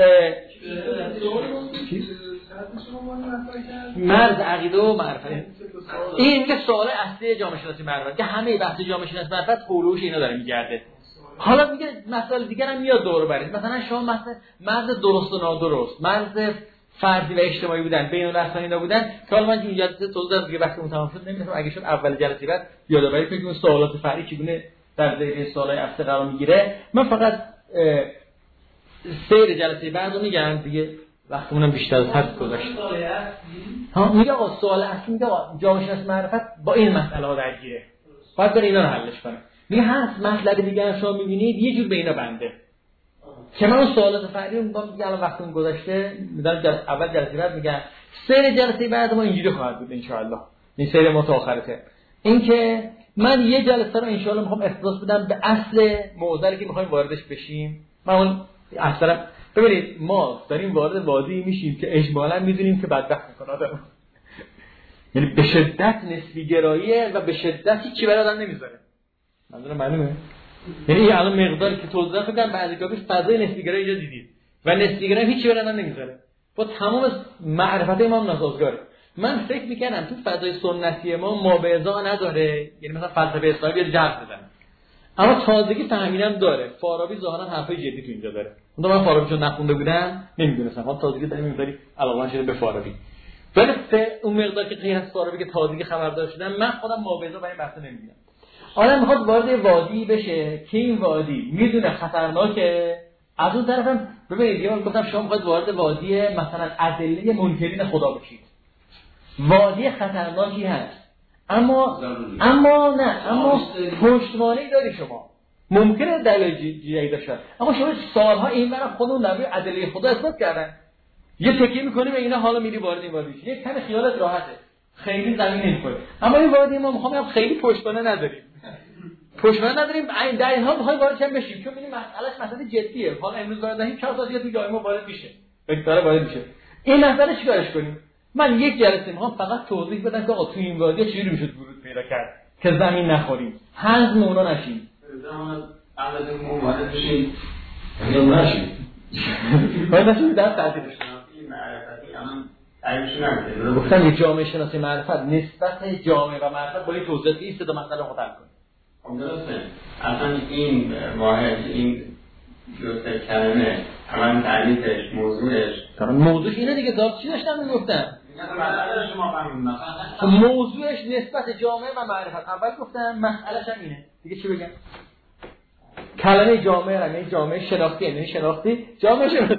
مرز عقیده و معرفت این میگه سوال اصلی جامعه شناسی معرفت که همه بحث جامعه شناسی معرفت حولوش اینا داره میگرده. حالا میگه مسائل دیگر هم میاد دور و برش. مثلا شما مثلا مرز درست و نادرست، مرز فردی و اجتماعی بودن، بین النسبی اینا بودن که حالا من اینجا توضیح دادم دیگه وقتی اون تمام شد نمیدونم اگه شد اول جلسه بعد یادآوری کنید اون سوالات فرعی چگونه در زیر سوالای اصلی قرار میگیره. من فقط سیر جلسه بعدو میگم دیگه وقتمونم بیشتر از حد گذشت. ها میگه آقا سوال اصلی میگه آقا جامعه شناسی معرفت با این مسئله درگیره. باید بره اینا رو حلش کنه. میگه هست مطلب دیگه شما میبینید یه جور به اینا بنده. که من اون سوالات فرعی میگم الان وقتمون گذشته میذارم اول جلسه بعد میگم سیر جلسه بعد ما اینجوری خواهد بود ان شاء الله. این سیر ما تا آخرته. این که من یه جلسه رو ان شاء الله میخوام اختصاص بدم به اصل موضوعی که میخوایم واردش بشیم. من اون اصلا ببینید ما داریم وارد وادی میشیم که اجمالاً میدونیم که بدبخت میکنه آدم. یعنی به شدت نسبی گراییه و به شدت هیچی برای آدم نمیذاره. منظورم معلومه؟ یعنی این الان مقداری که توضیح دادم بعد از گفتم فضای نسبی گرایی اینجا دیدید و نسبی گرایی هیچی برای آدم نمیذاره. با تمام معرفت ما ناسازگاره. من فکر میکنم تو فضای سنتی ما به ازا نداره، یعنی مثلا فلسفه اسلامی بیاد جذب بزنه. اما تازگی فهمیدم داره. فارابی ظاهرا حرفای جدی تو اینجا داره. اون من فارابی چون نخونده بودم نمیدونستم. حالا تازگی دارم میذاری علاقه شده به فارابی. ولی اون مقدار که غیر از فارابی که تازگی خبردار شدم من خودم مابعضا برای بحث نمیدونم. آدم میخواد وارد وادی بشه که این وادی میدونه خطرناکه. از اون طرفم ببینید یه بار گفتم شما میخواید وارد وادی مثلا ادله منکرین خدا بشید. وادی خطرناکی هست. اما پشتوانه‌ای داری شما. ممکنه دلیل جایی داشته. اما شما سالها این برای خودمون نبی ادله خدا اثبات کردن. یه تکیه می‌کنی به اینا حالا میری وارد این وادی. یه کم خیالت راحته. خیلی زمین نمی‌خوره. اما این وادی ما می‌خوام خیلی پشتوانه نداریم. پشتوانه نداریم در اینها می‌خوایم وارد چم بشیم. چون ببینید مسئله جدیه. حالا امروز وارد نشیم 4 ساعت دیگه ما وارد میشه. دکتر وارد میشه. این مسئله چیکارش کنیم؟ من یک جلسه میخوام فقط توضیح بدم که آقا تو این وادی چجوری میشد ورود پیدا کرد که زمین نخوریم هضم اونا نشیم. علاوه اون وارد بشیم یا نشیم. باید نشیم در تعریفش معرفتی الان تعریفش نمیده. گفتم یه جامعه شناسی معرفت نسبت جامعه و معرفت با این توضیحاتی است تا مسئله خود حل کنیم. درسته. اصلا این واحد این جزء کلمه عمل تعریفش موضوعش اینه دیگه داد چی داشتم میگفتم مسئله شما فهمیدم موضوعش نسبت جامعه و معرفت. اول گفتم مسئله‌ش هم اینه دیگه چی بگم. کلمه جامعه یعنی جامعه شناختی یعنی شناختی جامعه شناختی.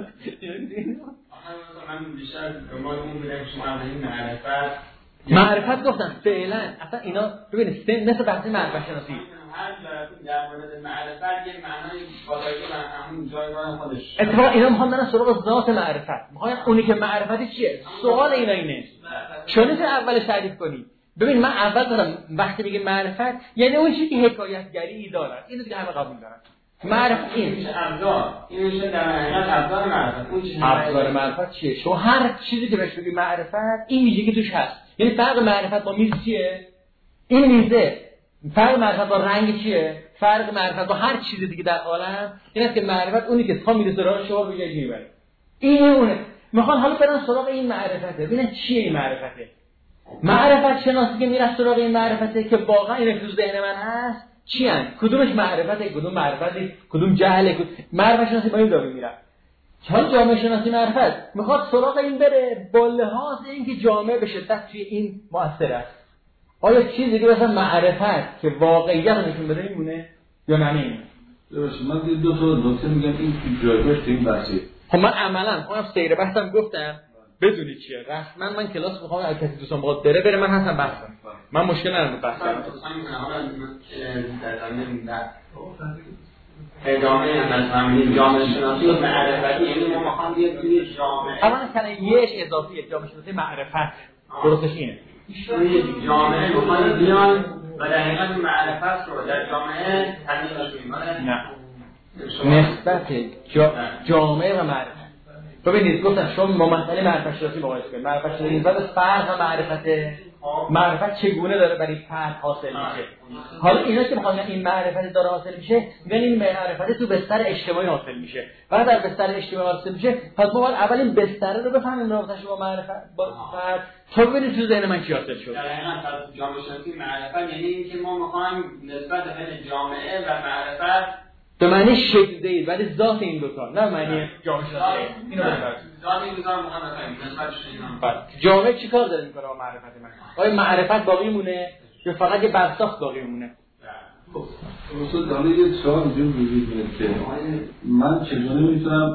من بیشتر دنبال اون بودم شما این معرفت گفتم فعلا اصلا اینا ببینید مثل بحث معرفت شناسی هر در مورد معرفت یه معنای بالایی و همون جایگاه خودش. اتفاقا اینا میخوان برن سراغ ذات معرفت. میخوان اونی که معرفتی چیه؟ سوال اینا اینه. چون که اولش تعریف کنی. ببین من اول دارم وقتی میگه معرفت یعنی اون چیزی که حکایتگری داره. اینو دیگه همه قبول دارن. معرفت این میشه ابزار. این میشه در حقیقت ابزار معرفت. اون چیزی ابزار معرفت چیه؟ شما هر چیزی که بهش بگی معرفت این ویژگی توش هست. یعنی فرق معرفت با میز چیه؟ این میزه. فرق معرفت با رنگ چیه؟ فرق معرفت با هر چیز دیگه در عالم این است که معرفت اونی که تا میره سراغ شما رو جایی میبره. این اونه. میخوان حالا برن سراغ این معرفته. ببینن چیه این معرفته. معرفت شناسی که میره سراغ این معرفته که واقعا این تو ذهن من هست چی ان؟ کدومش معرفته، کدوم معرفته، کدوم جهله. معرفت شناسی با این داره میره. چون جامعه شناسی معرفت میخواد سراغ این بره با لحاظ اینکه جامعه به شدت توی این مؤثر است. آیا چیزی که مثلا معرفت که واقعیت رو نشون بده میمونه یا نمیمونه؟ درست. من دو تا نکته میگم این جایگاهش تو این بحثه. خب من عملاً خودم سیر بحثم گفتم بدونی چیه. رسما من کلاس میخوام اگه کسی دوستان بخواد بره من هستم بحث کنم. من مشکل ندارم بحث کنم. ادامه همین جامعه شناسی و معرفتی یعنی ما میخوام بیاد توی جامعه. اولا کلمه یش اضافیه جامعه شناسی معرفت. درستش اینه. جامعه میخواد بیان و در حقیقت معرفت رو در جامعه تطبیقش میکنه. نه. نسبت جامعه و معرفت. ببینید گفتم شما با مسئله معرفت شناسی مقایسه کنید. معرفت شناسی نسبت فرق و معرفت چگونه داره برای فرد حاصل میشه. حالا اینا که میخوان این معرفت داره حاصل میشه میگن این معرفت تو بستر اجتماعی حاصل میشه. و در بستر اجتماعی حاصل میشه پس ما باید اول این بستر رو بفهمیم رابطه‌اش با معرفت با فرد تا ببینید تو ذهن من چی حاصل شد. در حقیقت جامعه شناسی معرفت یعنی اینکه ما میخوایم نسبت بین جامعه و معرفت به معنی شکل دهید ولی ذات این دو تا نه معنی جامعه شناسی اینو بفهمید. ذات این دو تا میخوام بفهمیم نسبتش اینا. جامعه چیکار داره میکنه با معرفت من؟ آیا معرفت باقی مونه یا فقط یه برساخت باقی مونه؟ خب اصلا داره یه سوال اینجور وجود میاد که من چگونه میتونم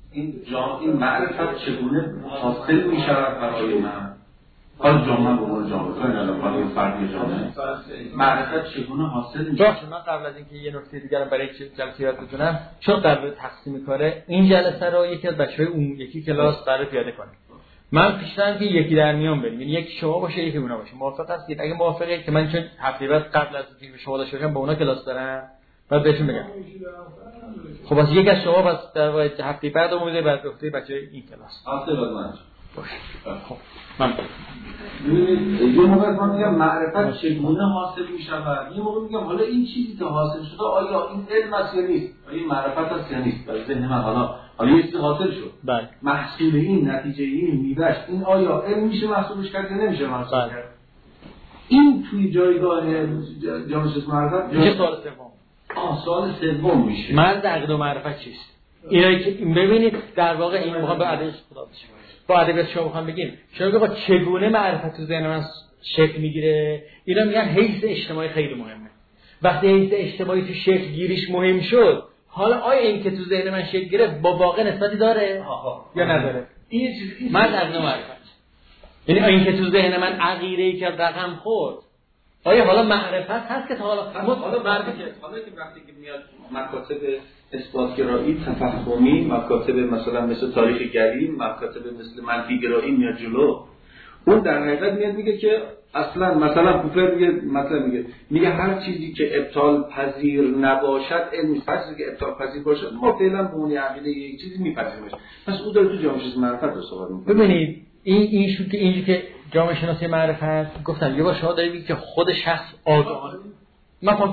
این معرفت چگونه حاصل می‌شود برای من؟ حالا جامعه به عنوان جامعه کاری ندارم، برای فردی جامعه معرفت چگونه حاصل میشه؟ من قبل از اینکه یه نکته دیگر رو برای جلسه یاد بزنم، چون در تقسیم کاره این جلسه رو یکی از بچهای اون یکی کلاس قرار پیاده کنه. من پیشنهاد که یکی در میان بریم، یعنی یکی شما باشه یکی اونا باشه. موافق هستید؟ اگه موافقید که من چون هفته بعد قبل از اینکه شما داشته باشم با اونا کلاس دارم، بعد بهتون بگم. خب واسه یکی از شما پس در واقع هفته بعد اومده بعد گفته بچهای این کلاس. هفته بعد من باشه. خب من ببینید یه موقع من میگم معرفت چگونه حاصل میشود، یه موقع میگم حالا این چیزی که حاصل شده آیا این علم است یا نیست، آیا این معرفت است یا نیست. در ذهن من حالا یه چیزی حاصل شد، بله، محصول این، نتیجه این، میوهش این آیا علم میشه محسوبش کرد یا نمیشه محسوب کرد. این توی جایگاه جامعه معرفت میشه سوال سوم. سوال سوم میشه مرز عقد و معرفت چیست؟ اینایی که ببینید در واقع این میخوام به ادبیات خدا بشه. با ادبیات شما میخوام بگیم شما بگید چگونه معرفت تو ذهن من شکل میگیره. اینا میگن حیث اجتماعی خیلی مهمه. وقتی حیث اجتماعی تو شکل گیریش مهم شد، حالا آیا این که تو ذهن من شکل گرفت با واقع نسبتی داره یا نداره؟ این چیز مرز عقد و معرفت، یعنی این که تو ذهن من عقیده‌ای که رقم خورد، آیا حالا معرفت هست که تا حالا وقتی که میاد مکاتب اثباتگرایی، تفهمی، مکاتب مثلا مثل تاریخ گریم، مکاتب مثل منفی گرایی میاد جلو، اون در حقیقت میاد میگه که اصلا مثلا پوپر میگه هر چیزی که ابطال پذیر نباشد علم نیست، هر چیزی که ابطال پذیر باشد ما فعلا به اون عقیده یک چیزی میپذیریمش. پس اون داره تو جامعه شناسی معرفت رو صحبت میکنه. ببینید این شو که اینجوری که جامعه شناسی معرفت گفتم یه بار شما دارید که خود شخص آگاهانه من فکر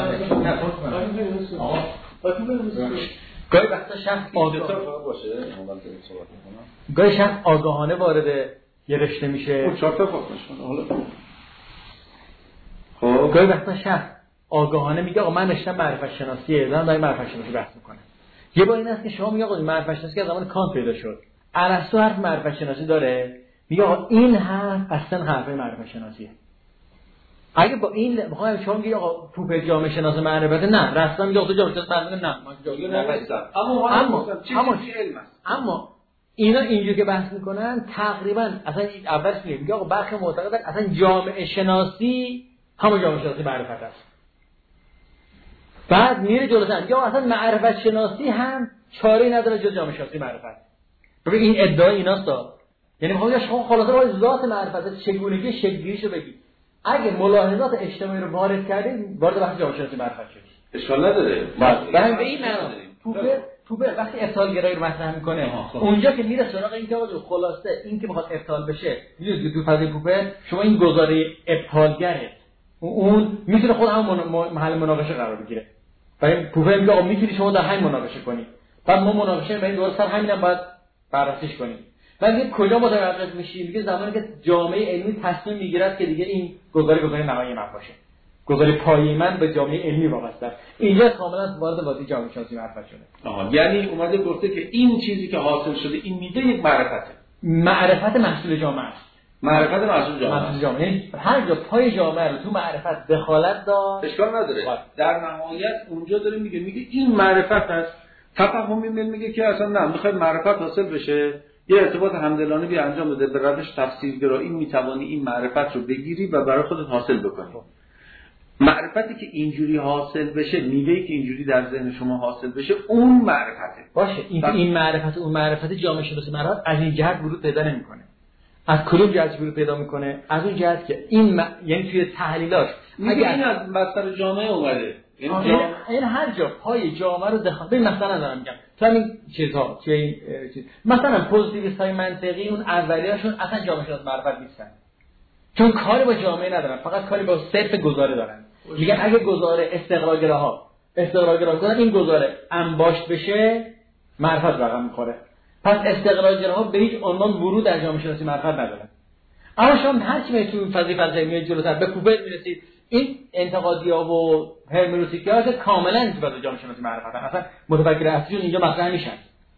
گاهی وقتا شخص گاهی شخص آگاهانه وارد یه رشته میشه. خب گاهی وقتا شخص آگاهانه میگه آقا من رشتم معرفت شناسیه، دارم برای معرفت شناسی بحث میکنم. یه بار این است که شما میگه آقا معرفت شناسی که از زمان کانت پیدا شد، ارسطو حرف معرفت شناسی داره، میگه آقا این حرف اصلا حرف معرفت شناسیه. اگه با این میخوام شما میگه آقا پوپر جامعه شناس معرفت، نه رسما میگه آقا جامعه شناس معرفت، نه من جامعه معرفت. اما اینا اینجوری که بحث میکنن تقریبا اصلا اولش میگه آقا برخی معتقدن اصلا جامعه شناسی همون جامعه شناسی معرفت است. بعد میره جلوتر یا اصلا معرفت شناسی هم چاره‌ای نداره جز جامعه شناسی معرفت. ببین این ادعای ایناست ها. یعنی میخوام شما خلاصه باید ذات معرفت چگونگی شکل‌گیریشو بگید. اگه ملاحظات اجتماعی رو وارد کردید وارد بحث جامعه شناسی معرفت شدید. اشکال نداره. ببین به این معنا پوپر وقتی ابطال گرایی رو مطرح میکنه اونجا که میره سراغ این که آقا خلاصه این که میخواد ابطال بشه، میدونید تو فضای پوپر شما این گزاره ابطالگره اون میتونه خود هم محل مناقشه قرار بگیره. برای پوپر میگه آقا میتونی شما در همین مناقشه کنی، بعد ما مناقشه برای درست سر همینم باید بررسیش کنیم. بعد کجا متوقف میشیم؟ میگه زمانی که جامعه علمی تصمیم میگیرد که دیگه این گزاره نهایی من باشه، گزاره پایه‌ای من به جامعه علمی وابسته است. اینجا کاملا وارد بازی جامعه شناسی معرفت شده. یعنی اومده گفته که این چیزی که حاصل شده این میده یک معرفته، معرفت محصول جامعه است. معرفت محصول جامعه یعنی هر جا پای جامعه رو تو معرفت دخالت داشت اشکال نداره. در نهایت اونجا داره میگه این معرفت است. تفهمی میگه که اصلا نه میخواد معرفت حاصل بشه یه ارتباط همدلانه بی انجام بده، به روش تفسیرگرایی میتوانی این معرفت رو بگیری و برای خودت حاصل بکنی. معرفتی که اینجوری حاصل بشه، میوه‌ای که اینجوری در ذهن شما حاصل بشه، اون معرفته. باشه این معرفت اون معرفت جامعه شناسی معرفت از این جهت ورود پیدا نمیکنه. از کدوم جهت ورود پیدا میکنه؟ از اون جهت که این یعنی توی تحلیلاش اگه این از بستر جامعه اومده، این هر جا پای جامعه رو دخالت. ببین مثلا دارم میگم تو همین چیزها توی این چیز مثلا پوزیتیویست‌های منطقی اون اولیه‌شون اصلا جامعه شناس معرفت نیستن، چون کاری با جامعه ندارن، فقط کاری با صرف گزاره دارن. میگن اگه گزاره استقرارگراها گفتن این گزاره انباشت بشه معرفت رقم میخوره، پس استقرارگراها به هیچ عنوان ورود در جامعه شناسی معرفت ندارن. اما شما هر چی میتونید تو فلسفه میاد جلوتر به پوپر میرسید، این انتقادی‌ها و هرمنوتیک‌ها که کاملا تو فضای جامعه شناسی معرفتن، اصلا متفکر اصلیشون اینجا مطرح میشن.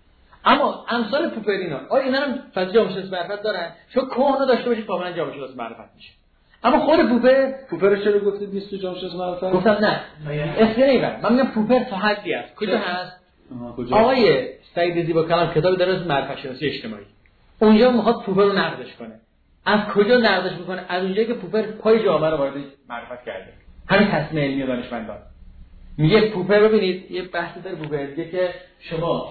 اما امثال پوپرینا آیا اینا هم فضای جامعه شناسی معرفت دارن؟ شما کهنه داشته باشید کاملا جامعه شناسی معرفت میشه. اما خود پوپر چرا گفتید نیست تو جامعه شناسی معرفت؟ گفتم نه اسم نمیبرم، من میگم پوپر تا حدی است. کجا هست؟ آقای سعید زیبا کلام کتابی داره از معرفت شناسی اجتماعی. اونجا میخواد پوپر رو نقدش کنه. از کجا نقدش میکنه؟ از اونجایی که پوپر پای جامعه رو وارد معرفت کرده. همین تصمیم علمی دانشمندان. میگه پوپر، ببینید یه بحثی داره پوپر میگه که شما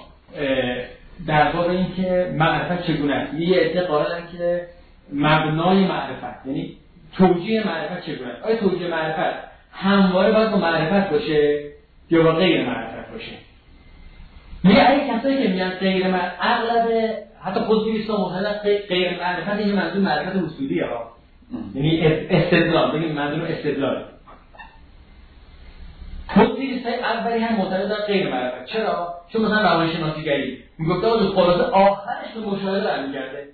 در واقع این که معرفت چگونه است، یه عده قائلن که مبنای معرفت یعنی توجیه معرفت چگونه است. آیا توجیه معرفت همواره باید با معرفت باشه یا با غیر معرفت باشه؟ میگه اگه کسایی که میگن غیر معرفت، اغلب حتی پوزیتیویست‌ها معتقدن غیر معرفت یه منظور معرفت اصولیه ها، یعنی استدلال، بگیم منظور استدلال. پوزیتیویست‌های اولی هم معتقدن غیر معرفت. چرا؟ چون مثلا روانشناسیگری میگفته آقا خلاصه آخرش به مشاهده برمیگرده.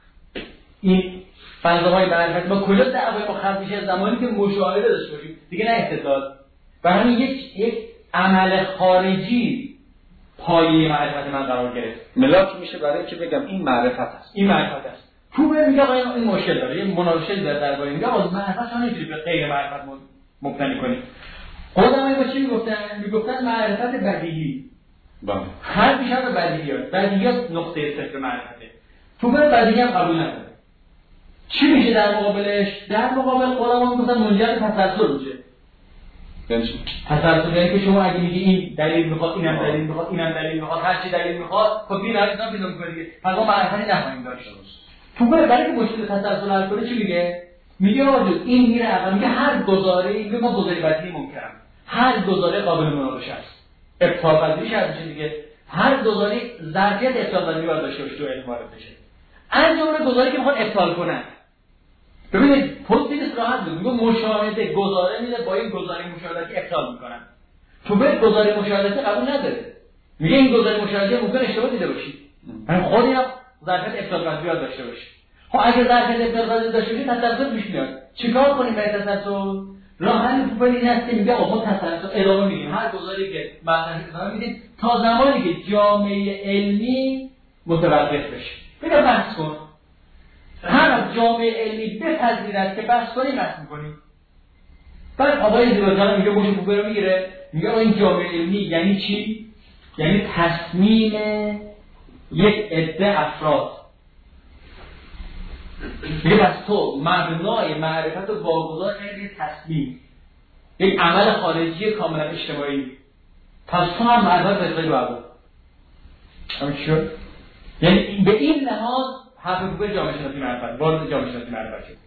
این فضاهای معرفت ما کجا دعوای ما ختم میشه؟ زمانی که مشاهده داشته باشیم دیگه، نه استدلال. برای همین یک عمل خارجی پایه معرفت من قرار گرفت. ملاک میشه برای اینکه بگم این معرفت است. این معرفت است. پوپر میگه آقا این مشکل داره، یه مناقشه داره درباره میگه آقا معرفت شما نمیتونی به غیر معرفت مبتنی کنی. خودم با چی میگفتن معرفت بدیهی. بله. هر بیشتر به بدیهیات نقطه صفر معرفته. پوپر بدیهی هم قبول نداره. چی میشه در مقابلش؟ در مقابل قرآن میگفتن منجر به تسلسل میشه. یعنی تسلسل یعنی که شما اگه میگی این دلیل میخواد، اینم دلیل میخواد، اینم دلیل میخواد، هر چی دلیل میخواد، خب این هر چیزا پیدا میکنه. پس ما معرفتی نخواهیم داشت. پوپر برای که مشکل تسلسل حل کنه چی میگه؟ میگه آقا این میره عقب، میگه هر گزاره‌ای، میگه ما گزاره بدیهی ممکنه. هر گزاره قابل مناقشه است. ابطال پذیری شرط دیگه. هر گزاره ظرفیت ابطال پذیری باید داشته باشه تو علم وارد بشه. انجام گزاره‌ای که میخوان ابطال کنن. ببینید پوزیتیویست راحت بود، میگه مشاهده گزاره میده با این گزاره مشاهداتی ابطال میکنن. تو به گزاره مشاهداتی قبول نداره. میگه این گزاره مشاهداتی ممکن اشتباه دیده باشی. یعنی خودی هم ظرفیت ابطال پذیری داشته باشه. خب اگه ظرفیت ابطال پذیری داشته باشی تسلسل پیش میاد. چیکار کنیم برای تسلسل؟ راه حل پوپر این است که میگه آقا ما تسلسل ادامه میدیم. هر گزاره‌ای که مطرح ادامه میدیم تا زمانی که جامعه علمی متوقف بشه. بیا بحث کن. هر جامعه علمی بپذیرد که بحث کنیم بحث می‌کنیم. بعد آقای زیباکلام میگه موش پوپر رو میگیره، میگه آقا این جامعه علمی یعنی چی؟ یعنی تصمیم یک عده افراد. میگه پس تو مبنای معرفت رو واگذار کردی یک تصمیم، یک عمل خارجی کاملا اجتماعی. پس تو هم معرفت بذاری بابا. همین چی شد؟ یعنی به این لحاظ حرف پوپر جامعه شناسی معرفت، وارد جامعه شناسی معرفت شد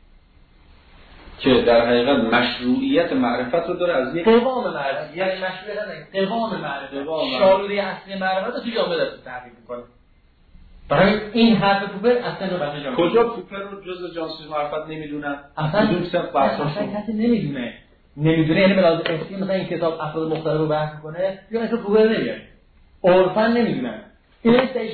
که در حقیقت مشروعیت معرفت رو داره از یک قوام معرفت، یعنی مشروعیت نه، قوام معرفت، شالوده اصلی معرفت رو تو جامعه دست تحقیق میکنه. برای این حرف پوپر اصلا رو بحث جامعه کجا پوپر رو جزء جانشین معرفت نمیدونن؟ اصلا کسی نمیدونه یعنی بلازم اصلی مثلا این کتاب افراد مختلف رو بحث میکنه یا مثلا پوپر نمیاد عرفاً نمیدونن. این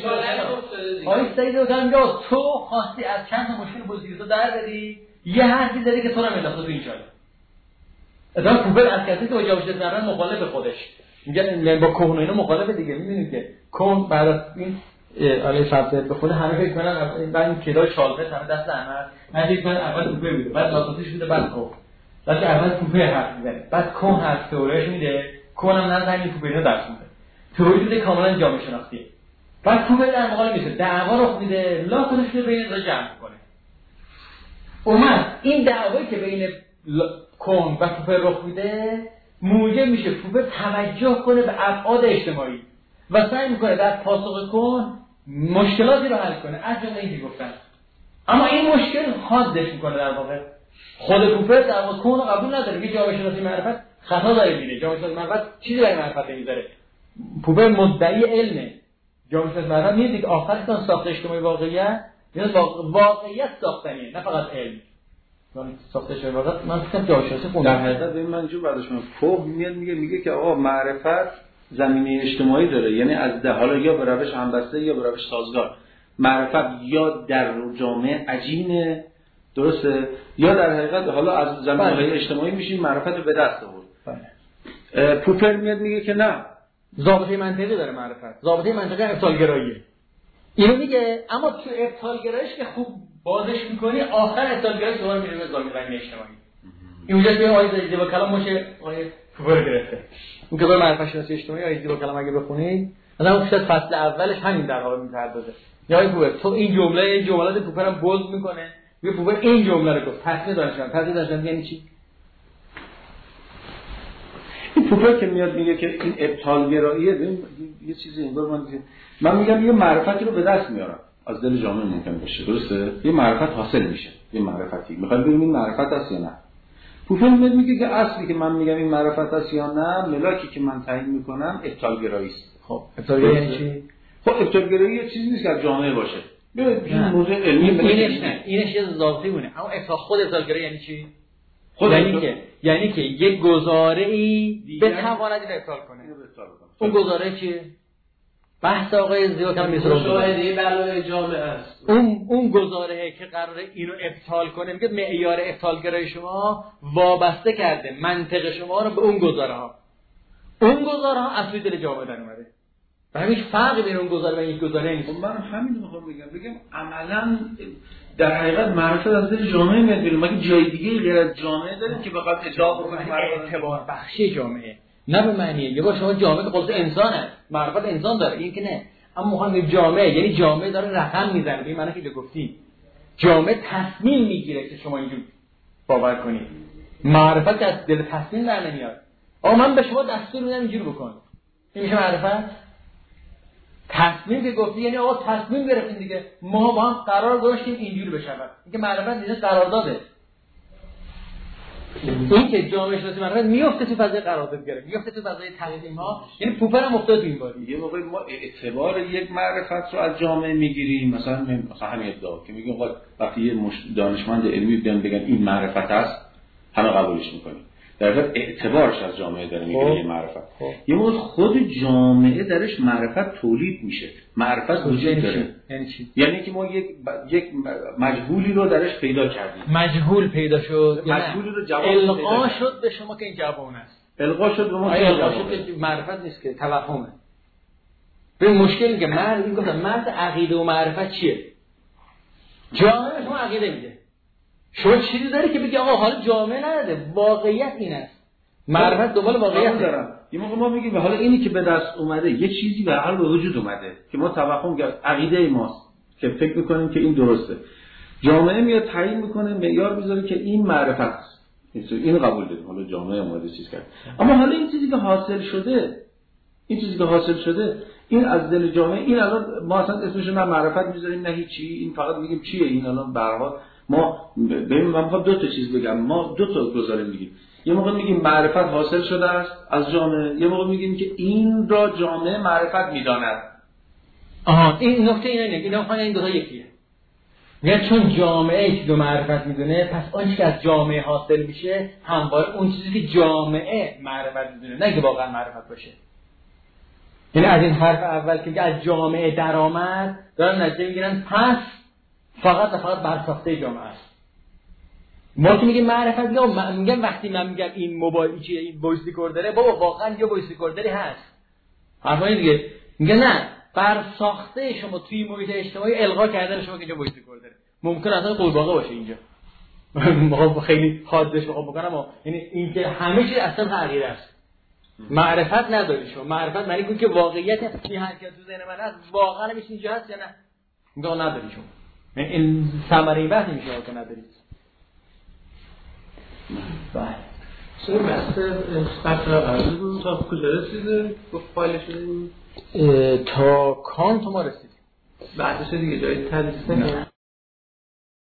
استیجه میگه تو خواستی از چند تا مشکل بزرگی در بری، یه حرفی داری که تو رو انداخته تو این چاله. ادام پوپر از کسی که با جامعه شناسی مخالف خودش میگه با کهن اینا مخالف دیگه. میدونید که کهن بعد از این علی فلسفه به خود همه فکر کنن بعد این کتاب شالقه همه دست احمد ندید من اول پوپر میده بعد لاساتش میده بعد کهن بعد اول پوپر حرف میزنه بعد کهن حرف تئوریش میده کهن هم نه همین پوپر رو درس میده تئوری میده کاملا جامعه شناسی. بعد پوپر در مقابل میشه دعوا رو میده لا خودش رو بین دو جمع کنه. اومد این دعوایی که بین کهن و پوپر رخ میده موجب میشه پوپر توجه کنه به ابعاد اجتماعی و سعی میکنه در پاسخ کهن مشکلاتی رو حل کنه از جمله اینکه گفتن. اما این مشکل حادش میکنه در واقع خود پوپر در واقع کهن رو قبول نداره. میگه جامعه شناسی معرفت خطا داره میده، جامعه شناسی معرفت چیزی برای معرفت نمیذاره. پوپر مدعی علمه، جامعه شناسی معرفت میگه که آخرش ساخت اجتماعی واقعیت یعنی واقعیت ساختنیه نه فقط علم. من ساخته شده واقعا من فکرم جامعه شناسی خوندم. در حقیقت این من جور برداشت میکنم میگه که آقا معرفت زمینه اجتماعی داره، یعنی از ده حالا یا به روش همبسته یا به روش سازگار. معرفت یا در جامعه عجینه درسته یا در حقیقت حالا از زمینه‌های اجتماعی میشیم معرفت رو به دست آورد. پوپر میگه که نه، ضابطه منطقی داره معرفت، ضابطه منطقی ابطالگراییه. اینو میگه اما تو ابطالگراییش که خوب بازش میکنی آخر ابطالگراییش دوباره میره به ضابطه اجتماعی. این اونجاست که آیه زیبا کلام باشه آیه پوپر گرفته. اون که به معرفت شناسی اجتماعی آیه زیبا کلام اگه بخونید مثلا اون فصل اولش همین در واقع می‌پردازه. یا این پوپر تو این جملات پوپرم بولد میکنه، یه پوپر این جمله رو گفت تصمیم داشتن یعنی چی؟ این پوپر که میاد میگه که این ابطال گراییه، یه چیزی انگار من میگم یه معرفتی رو به دست میارم از دل جامعه ممکن باشه، درسته؟ یه معرفت حاصل میشه، یه معرفتی میخوام ببینیم این معرفت است یا نه. پوپر میگه که اصلی که من میگم این معرفت است یا نه، ملاکی که من تعیین میکنم ابطال گرایی است. خب ابطال گرایی یعنی چی؟ خب ابطال گرایی یه چیزی نیست که از جامعه باشه. این موضوع علمی اینش یه ذاتی مونه. اما خود ابطال گرایی یعنی چی؟ یعنی که یک گزاره‌ای بتواند ابطال کنه. اون گزاره چیه؟ بحث آقای زیبا کم مشاهده برای جامعه است. اون گزاره‌ای که قراره اینو ابطال کنه، میگه معیار ابطالگرای شما وابسته کرده منطق شما رو به اون گزاره‌ها. اون گزاره‌ها از دل جامعه در اومده. و هیچ فرقی بین اون گزاره و این گزاره نیست. من همین رو میخوام بگم عملاً در حقیقت معرفت از دل جامعه میاد. مگه جای دیگه غیر از جامعه داریم که بخواد اجرا بکنه؟ اعتبار بخشی جامعه، نه به معنی یه بار شما جامعه قدرت انسانه، معرفت انسان داره، این که نه. اما میخوام جامعه یعنی جامعه داره رقم میزنه، به معنی که گفتی جامعه تصمیم میگیره که شما اینجوری باور کنید. معرفت از دل تصمیم در نمیاد. آقا من به شما دستور میدم اینجوری بکن. این میشه معرفت؟ تصمیم که گفتی یعنی آقا تصمیم گرفتین دیگه، ما با هم قرار گذاشتیم اینجوری بشه. این که معرفت نیست، قرارداده. این که جامعه شناسی معرفت میفته تو فضای قراردادگری، میفته تو فضای تقسیم ها، یعنی پوپر هم افتاد این باری. یه موقع ما اعتبار یک معرفت رو از جامعه میگیریم، مثلا همین ادعا که میگیم آقا وقتی یه دانشمند علمی بگن این معرفت است، همه قبولش میکنیم. در واقع اعتبارش از جامعه داره میگیره این معرفت. یه موقع خود جامعه درش معرفت تولید میشه، معرفت وجود داره. یعنی چی؟ یعنی که ما یک مجهولی رو درش پیدا کردیم. مجهول پیدا شد، مجهولی رو جواب القا شد به شما که این جواب اون است. القا شد به ما که القا شد که معرفت نیست که توهمه. به مشکل این که مرد عقیده و معرفت چیه؟ جامعه شما عقیده میده. شما چیزی داری که بگی آقا حالا جامعه نداره، واقعیت این است. معرفت دنبال واقعیت داره. یه موقع ما میگیم حالا اینی که به دست اومده یه چیزی به حال به وجود اومده که ما توهم کرد عقیده ماست که فکر میکنیم که این درسته. جامعه میاد تعیین میکنه، معیار میذاره که این معرفت است. این قبول داریم. حالا جامعه اومده چیز کرد. اما حالا این چیزی که حاصل شده این از دل جامعه، این الان ما اصلا اسمش رو نه معرفت میذاریم نه هیچی، این فقط میگیم چیه این الان به هر حال ما من میخوام دو تا چیز بگم، ما دو تا گزاره میگیم. یه موقع میگیم معرفت حاصل شده است از جامعه، یه موقع میگیم که این را جامعه معرفت میداند. این نکته این دو تا یکیه. یعنی چون جامعه که دو معرفت میدونه، پس آنچه که از جامعه حاصل میشه همواره اون چیزی که جامعه معرفت میدونه، نه که واقعا معرفت باشه. یعنی از این حرف اول که از جامعه درآمد دارن نتیجه میگیرن، پس فقط برساخته جامعه است. ما که میگیم معرفت، یا میگم وقتی من میگم این موبایل چیه، این وایس ریکوردره، بابا واقعا یه وایس ریکوردری هست. حرفای دیگه میگه نه، برساخته شما توی محیط اجتماعی القا کردن شما که اینجا وایس ریکوردره. ممکن اصلا قورباغه باشه اینجا. ما خیلی حادش بکنم، یعنی این که همه چیز اصلا تغییر است. معرفت نداری شما. معرفت معنی اینه که واقعیت این حرکت تو ذهن من هست، واقعا میشه اینجا هست یا نه؟ میگه نداری شما. این ثمره بحث نمیشه که ندارید. بله. چه تا کجا رسیده؟ گفت فایلش تا کانت ما رسیدیم. بعدش دیگه جای تدریس